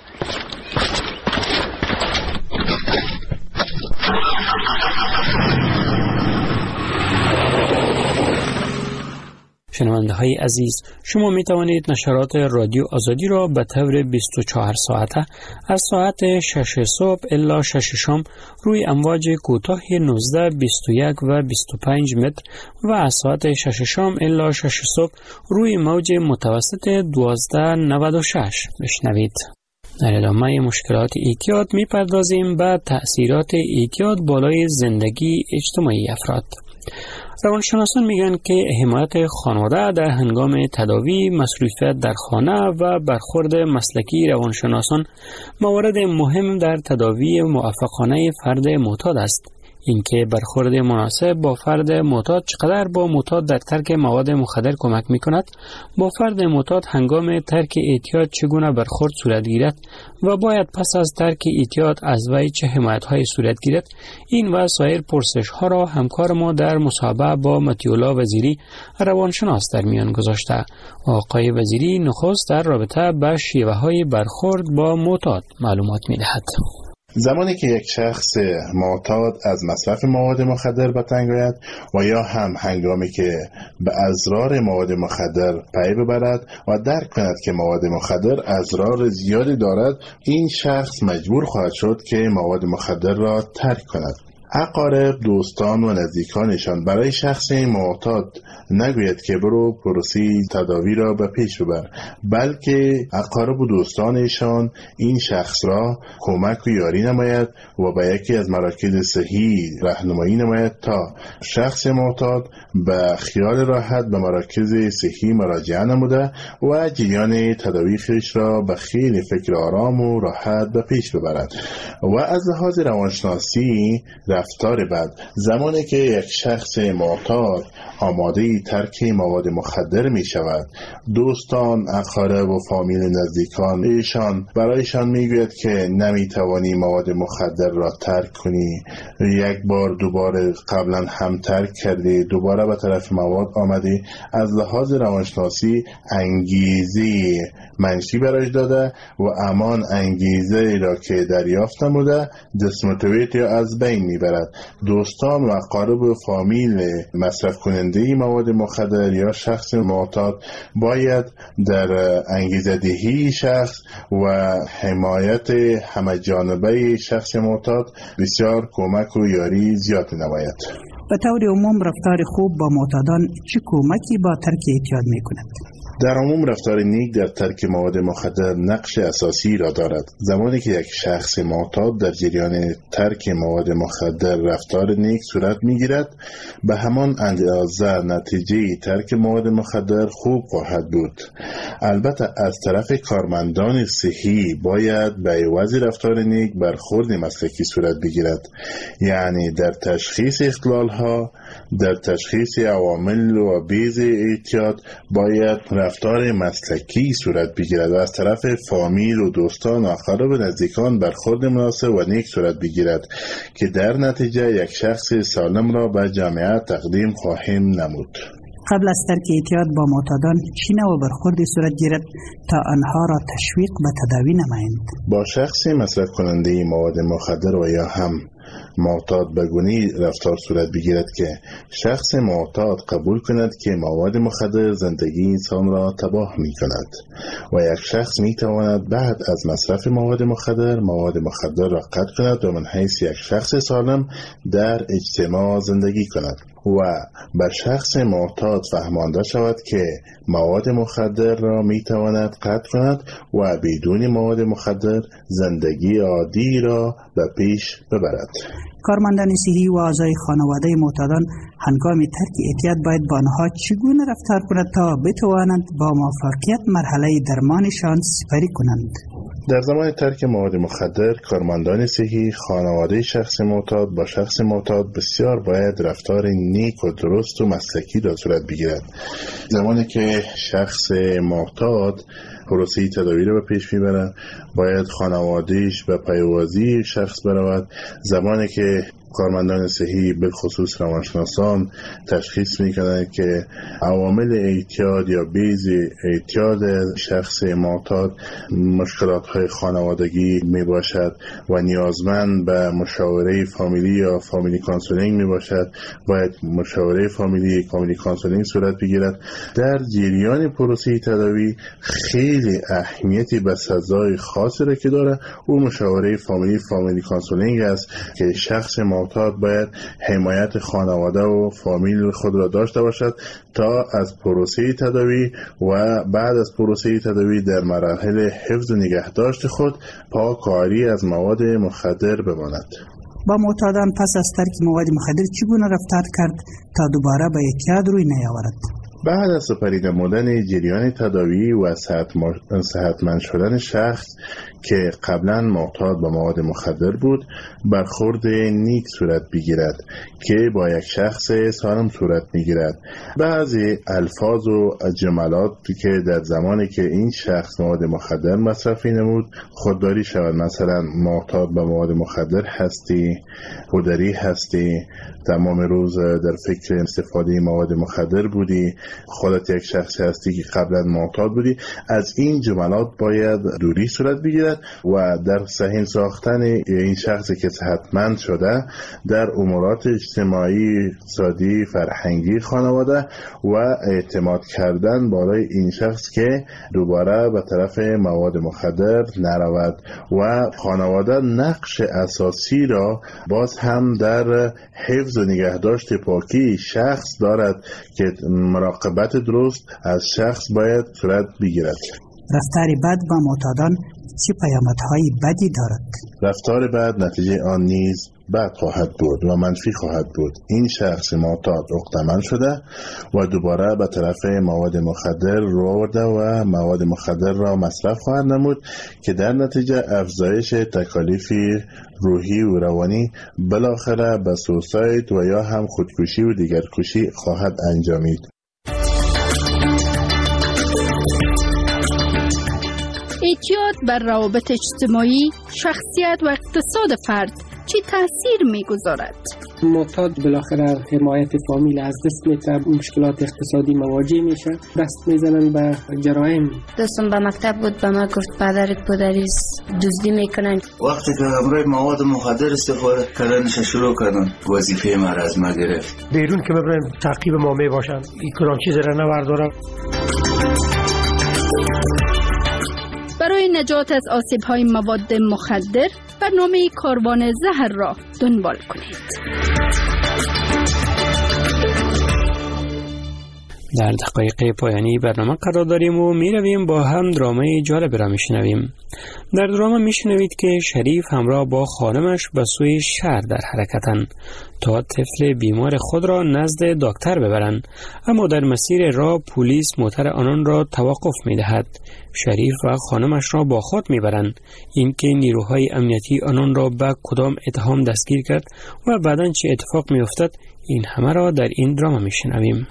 شنونده های عزیز، شما می توانید نشرات رادیو آزادی را به طور 24 ساعته از ساعت 6 صبح الی 6 شام روی امواج کوتاه 19، 21 و 25 متر و از ساعت 6 شام الی 6 صبح روی موج متوسط 1296 بشنوید. در ادامه مشکلات اعتیاد می پردازیم به تأثیرات اعتیاد بالای زندگی اجتماعی افراد. روانشناسان میگن که حمایت خانواده در هنگام تداوی، مصروفیت در خانه و برخورد مسلکی روانشناسان موارد مهم در تداوی موفقانه فرد معتاد است. اینکه برخورد مناسب با فرد معتاد چقدر با معتاد در ترک مواد مخدر کمک میکند، با فرد معتاد هنگام ترک اعتیاد چگونه برخورد صورت گیرد و باید پس از ترک اعتیاد از وی چه حمایت‌های صورت گیرد، این و سایر پرسش‌ها را همکار ما در مصاحبه با مطیع‌الله وزیری روانشناس در میان گذاشته. آقای وزیری نخست در رابطه با شیوه‌های برخورد با معتاد معلومات می‌دهد. زمانی که یک شخص معتاد از مصرف مواد مخدر به تنگ آید و یا هم هنگامی که به اضرار مواد مخدر پی ببرد و درک کند که مواد مخدر اضرار زیادی دارد، این شخص مجبور خواهد شد که مواد مخدر را ترک کند. اقارب، دوستان و نزدیکانشان برای شخص معتاد نگوید که برو پروسه تداوی را به پیش ببر، بلکه اقارب و دوستانشان این شخص را کمک و یاری نماید و به یکی از مراکز صحی راهنمایی نماید تا شخص معتاد به خیال راحت به مراکز صحی مراجعه نموده و جریان تداوی خویش را به خیلی فکر آرام و راحت به پیش ببرد. و از لحاظ روانشناسی رفتار بد، زمانی که یک شخص معتاد آماده ترک مواد مخدر می شود، دوستان، اقارب و فامیل نزدیکان ایشان برایشان می گوید که نمی توانی مواد مخدر را ترک کنی، یک بار دوباره قبلا هم ترک کردی، دوباره به طرف مواد آمدی، از لحاظ روانشناسی انگیزه منشی برایش داده و امان انگیزه را که دریافت نموده دسموتیویت یا از بین میبرد. دوستان و اقارب و فامیل مصرف کننده مواد مخدر یا شخص معتاد باید در انگیزه دهی شخص و حمایت همه جانبه شخص معتاد بسیار کمک و یاری زیاد نماید. به طور عموم رفتار خوب با معتادان چه کمکی با ترک اعتیاد می کند؟ در عموم رفتار نیک در ترک مواد مخدر نقش اساسی را دارد. زمانی که یک شخص معتاد در جریان ترک مواد مخدر رفتار نیک صورت می‌گیرد، به همان اندازه نتیجه ترک مواد مخدر خوب خواهد بود. البته از طرف کارمندان صحی باید به عوض رفتار نیک برخورد مسلکی صورت بگیرد، یعنی در تشخیص اختلال‌ها، در تشخیص عوامل و بیض اعتیاد باید رفتار مسلکی صورت بگیرد و از طرف فامیل و دوستان و اقارب نزدیکان برخورد مناسب و نیک صورت بگیرد که در نتیجه یک شخص سالم را به جامعه تقدیم خواهیم نمود. قبل از ترک اعتیاد با معتادان چی نوع برخوردی صورت گیرد تا آنها را تشویق به تداوی نمایند؟ با شخص مصرف کننده مواد مخدر و یا هم معتاد به گونه‌ای رفتار صورت بگیرد که شخص معتاد قبول کند که مواد مخدر زندگی انسان را تباه می کند و یک شخص می تواند بعد از مصرف مواد مخدر را قطع کند و من حیث یک شخص سالم در اجتماع زندگی کند و به شخص معتاد فهمانده شود که مواد مخدر را می تواند قطع کند و بدون مواد مخدر زندگی عادی را به پیش ببرد. کارمندان صحی و اعضای خانواده معتادان هنگام ترک اعتیاد باید با آنها چگونه رفتار کنند تا بتوانند با موفقیت مرحله درمانشان سپری کنند؟ در زمان ترک مواد مخدر، کارمندان صحی خانواده شخص معتاد با شخص معتاد بسیار باید رفتار نیک و درست و مسلکی را صورت بگیرد. زمانی که شخص معتاد پروسه تداوی را به پیش میبرد، باید خانوادهش به پیوازی شخص برود. زمانی که کارمندان صحی به خصوص روانشناسان تشخیص میکنند که عوامل اعتیاد یا بیض اعتیاد شخص معتاد مشکلات های خانوادگی می باشد و نیازمند به مشاوره فامیلی یا فامیلی کانسولینگ می باشد، باید مشاوره فامیلی کانسولینگ صورت بگیرد. در جریان پروسه تداوی خیلی اهمیتی به سزای خاصی را که داره او مشاوره فامیلی کانسولینگ است که شخص معتاد باید حمایت خانواده و فامیل خود را داشته باشد تا از پروسه تداوی و بعد از پروسه تداوی در مراحل حفظ و نگهداشت خود پاکاری از مواد مخدر بماند. با معتادان پس از ترک مواد مخدر چگونه رفتار کرد تا دوباره به اعتیاد روی نیاورد؟ بعد از سپری نمودن جریان تداوی و صحتمند شدن شخص که قبلا معتاد به مواد مخدر بود، برخورد نیک صورت بگیرد که با یک شخص سالم صورت میگیرد. بعضی الفاظ و جملات که در زمانی که این شخص مواد مخدر مصرفی نمود خودداری شود، مثلا معتاد به مواد مخدر هستی، خودداری هستی، تمام روز در فکر استفاده مواد مخدر بودی، خودت یک شخص هستی که قبلا معتاد بودی. از این جملات باید دوری صورت بگیرد و در صحیح ساختن این شخصی که صحتمند شده در امورات اجتماعی، اقتصادی، فرهنگی خانواده و اعتماد کردن بالای این شخص که دوباره به طرف مواد مخدر نرود و خانواده نقش اساسی را باز هم در حفظ و نگهداشت پاکی شخص دارد که مراقبت درست از شخص باید صورت بگیرد. رفتار بد با معتادان چه پیامدهای بدی دارد؟ رفتار بد نتیجه آن نیز بد خواهد بود و منفی خواهد بود. این شخص معتاد عقده‌مند شده و دوباره به طرف مواد مخدر رو آورده و مواد مخدر را مصرف خواهد نمود که در نتیجه افزایش تکالیف روحی و روانی بالاخره به سوساید و یا هم خودکشی و دیگرکشی خواهد انجامید. اعتیاد بر روابط اجتماعی، شخصیت و اقتصاد فرد چه تاثیر میگذارد؟ معتاد بالاخره حمایت فامیل از دست میده، مشکلات اقتصادی مواجه میشه، دست میزنن به جرایم. دوستم به مکتب بود، به من گفت پدرت پدریز دزدی میکنن. وقتی که همراه مواد مخدر استفاده کردنش شروع کردن، وظیفه ما را از ما گرفت. بیرون که ببرن تعقیب ما میباشن، این کلام چیز را نوردارم. برای نجات از آسیب‌های مواد مخدر برنامه کاروان زهر را دنبال کنید. در دقایق پایانی برنامه قرار داریم و می رویم با هم درامه جالب را می شنویم. در درامه می شنوید که شریف همراه با خانمش به سوی شهر در حرکتند تا طفل بیمار خود را نزد دکتر ببرند، اما در مسیر راه پلیس موتر آنان را توقف می دهد. شریف و خانمش را با خود می برند. اینکه نیروهای امنیتی آنان را به کدام اتهام دستگیر کرد و بعداً چه اتفاق می افتد، این همه را در این درامه می شنویم.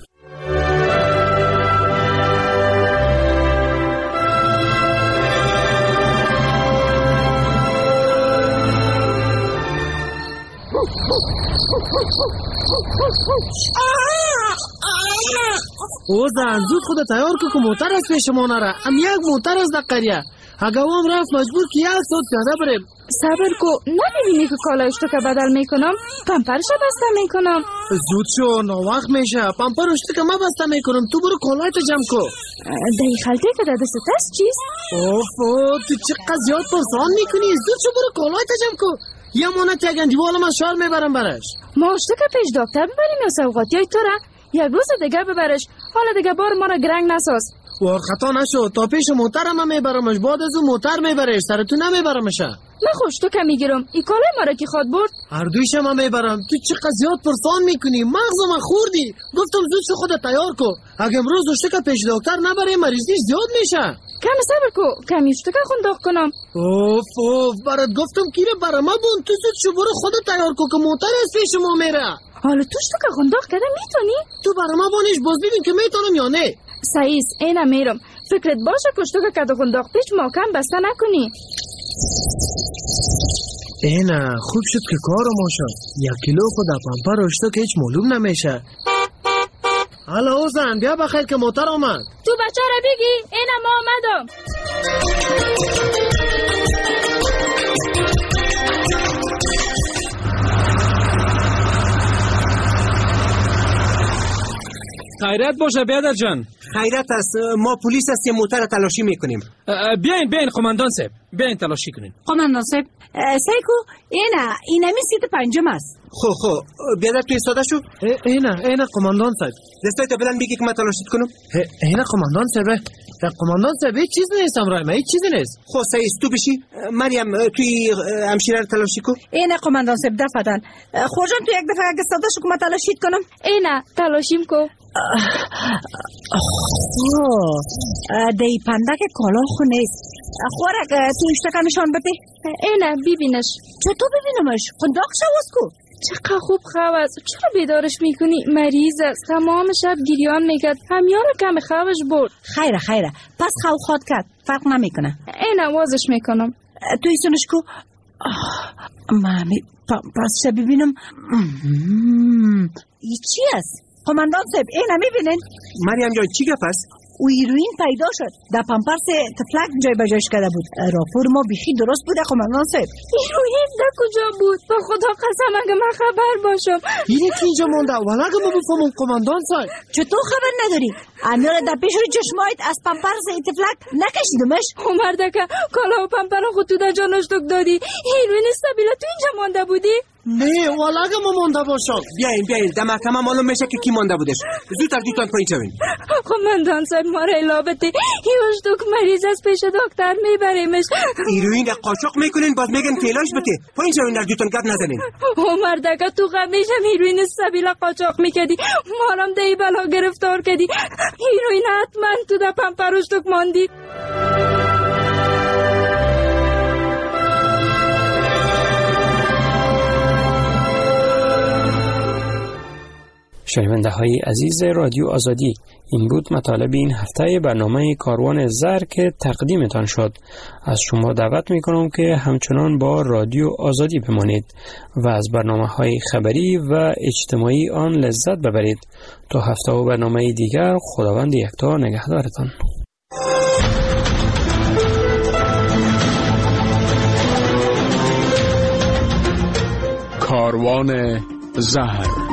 اوزن زود خود تیار که موتر از پیش ما نره. یک موتر از دقیقه اگه هم رفت مجبور که 1 ساعت پیاده بریم. صبر کو، نمیبینی که کالایشتو که بدل میکنم پمپرشو بسته میکنم. زود شو، ناوقت میشه. پمپرشتو که ما بسته میکنم، تو برو کالایتو جمع کو. دایی خلطه که دست است چیست؟ اوف تو چقدر زیاد پرسان میکنی. زود شو برو کالایتو جمع کو. یه مونت یک اندیوالم از شهر میبرم برش. ما اشتو که پیش دکتر ببریم یا سوقاتی های تو را یک روز دیگه ببرش. حالا دیگه بار ما را گرنگ نساز. و خطا نشو، تا پیش موترم میبرمش، بعد از اون موتر میبرش، سر تو نمیبرمش. من خوش تو که میگیرم این کالای ما را کی خواد برد؟ هر دویش ما میبرم. تو چقدر زیاد پرسان میکنی، مغزم خوردی. گفتم زود شو خودت تیار کو. اگه امروز اشته که پیش دکتر نبره مریضی زیاد میشه. کم صبر کو، کمی اشته که خونداخ کنم. اوف برات گفتم کیره برا ما بون. تو زود شو برو خودت تیار کو که موتر از پیش ما میره. حالا توش تو که خونداخ کردم میتونی؟ تو برا ما بونیش باز ببین که میتونم یا نه. سعیس اینا میرم. فکرت باشه کشتو که کدو خونداخ پیش محکم بسته نکنی. اینا خوب شد که کارو شد. 1 کیلو خود پمپر اشتو که هیچ معلوم نمیشه. حالا اوزن بیا بخیر که موتر آمد. تو بچه را بگی اینا ما آمدم. خیرت باشه بیادر جان. خیرت است، ما پلیس هستیم، موتر تلاشی میکنیم. بیاین قماندان صاحب، بیاین تلاشی کنین. قماندان صاحب سیکو اینا می 35 است. خو بیادر تو ایستاده شو. اینا قماندان صاحب دستای تو بلند بگی که من تلاشی کنم. اینا قماندان صاحب. قماندان صاحب هیچ چیز نیست امرای ما، هیچ چیزی نیست. خو سعیس تو بشی. مریم توی همشیره رو تلاشی کن. اینا قماندان صاحب دفعتن خوشم تو یک دفعه اگه صدا شو که من تلاشی کنم. اینا تلاشیم کو. دی پندک کالا خو نیست. خورک تو اشتکا نشان بده. اینا ببینش. چطور ببینمش؟ خنداق شواز کو. چقدر خوب خواست. چرا بیدارش میکنی؟ مریض است. تمام شب گریان میکرد. همیان کم خوابش برد. خیره پس خواد کرد فرق نمیکنه. اینا وازش میکنم. توی سنش کو. مامی پس شب ببینم. ای چی است؟ قماندان صاحب اینا میبینین؟ مریم جان چی گپ است؟ او هیروئین پیدا شد. در پمپرس تفلک جای بجایش کرده بود. راپور ما بیخی درست بوده قماندان صاحب. هیروئین در کجا بود؟ با خدا قسم اگه من خبر باشم. اینه که اینجا مونده ولی اگه ما بفهمم قماندان صاحب. چطور خبر نداری؟ امیال در پیش روی چشمایت از پمپرس تفلک نکشیدمش؟ اومرده که کالا و پمپر خود تو در جانشتک دادی. هیروئین استابیلا تو اینجا مونده بودی؟ نه والا اگه ما مونده باشم. بیاین در محکمه معلوم میشه که کی مونده بودش. زودتر دوتان پایین شوین. قماندان صاحب ما را الابته هیوشتوک مریض از پیش دکتر میبریمش. هیروئین قاچاق میکنین باز میگن فیلاش بته. پایین شوین در دوتان گپ نزنین. مردکه تو همیشه هیروئین استابیلا قاچاق میکردی. ما هم دی بلا گرفتار کردی. هیروئین حتما تو در پمپروشتوک ماندی. شنونده های عزیز رادیو آزادی، این بود مطالب این هفته برنامه کاروان زر که تقدیمتان شد. از شما دعوت می کنم که همچنان با رادیو آزادی بمانید و از برنامه های خبری و اجتماعی آن لذت ببرید. تا هفته و برنامه دیگر، خداوند یکتا نگهدارتان. کاروان زهر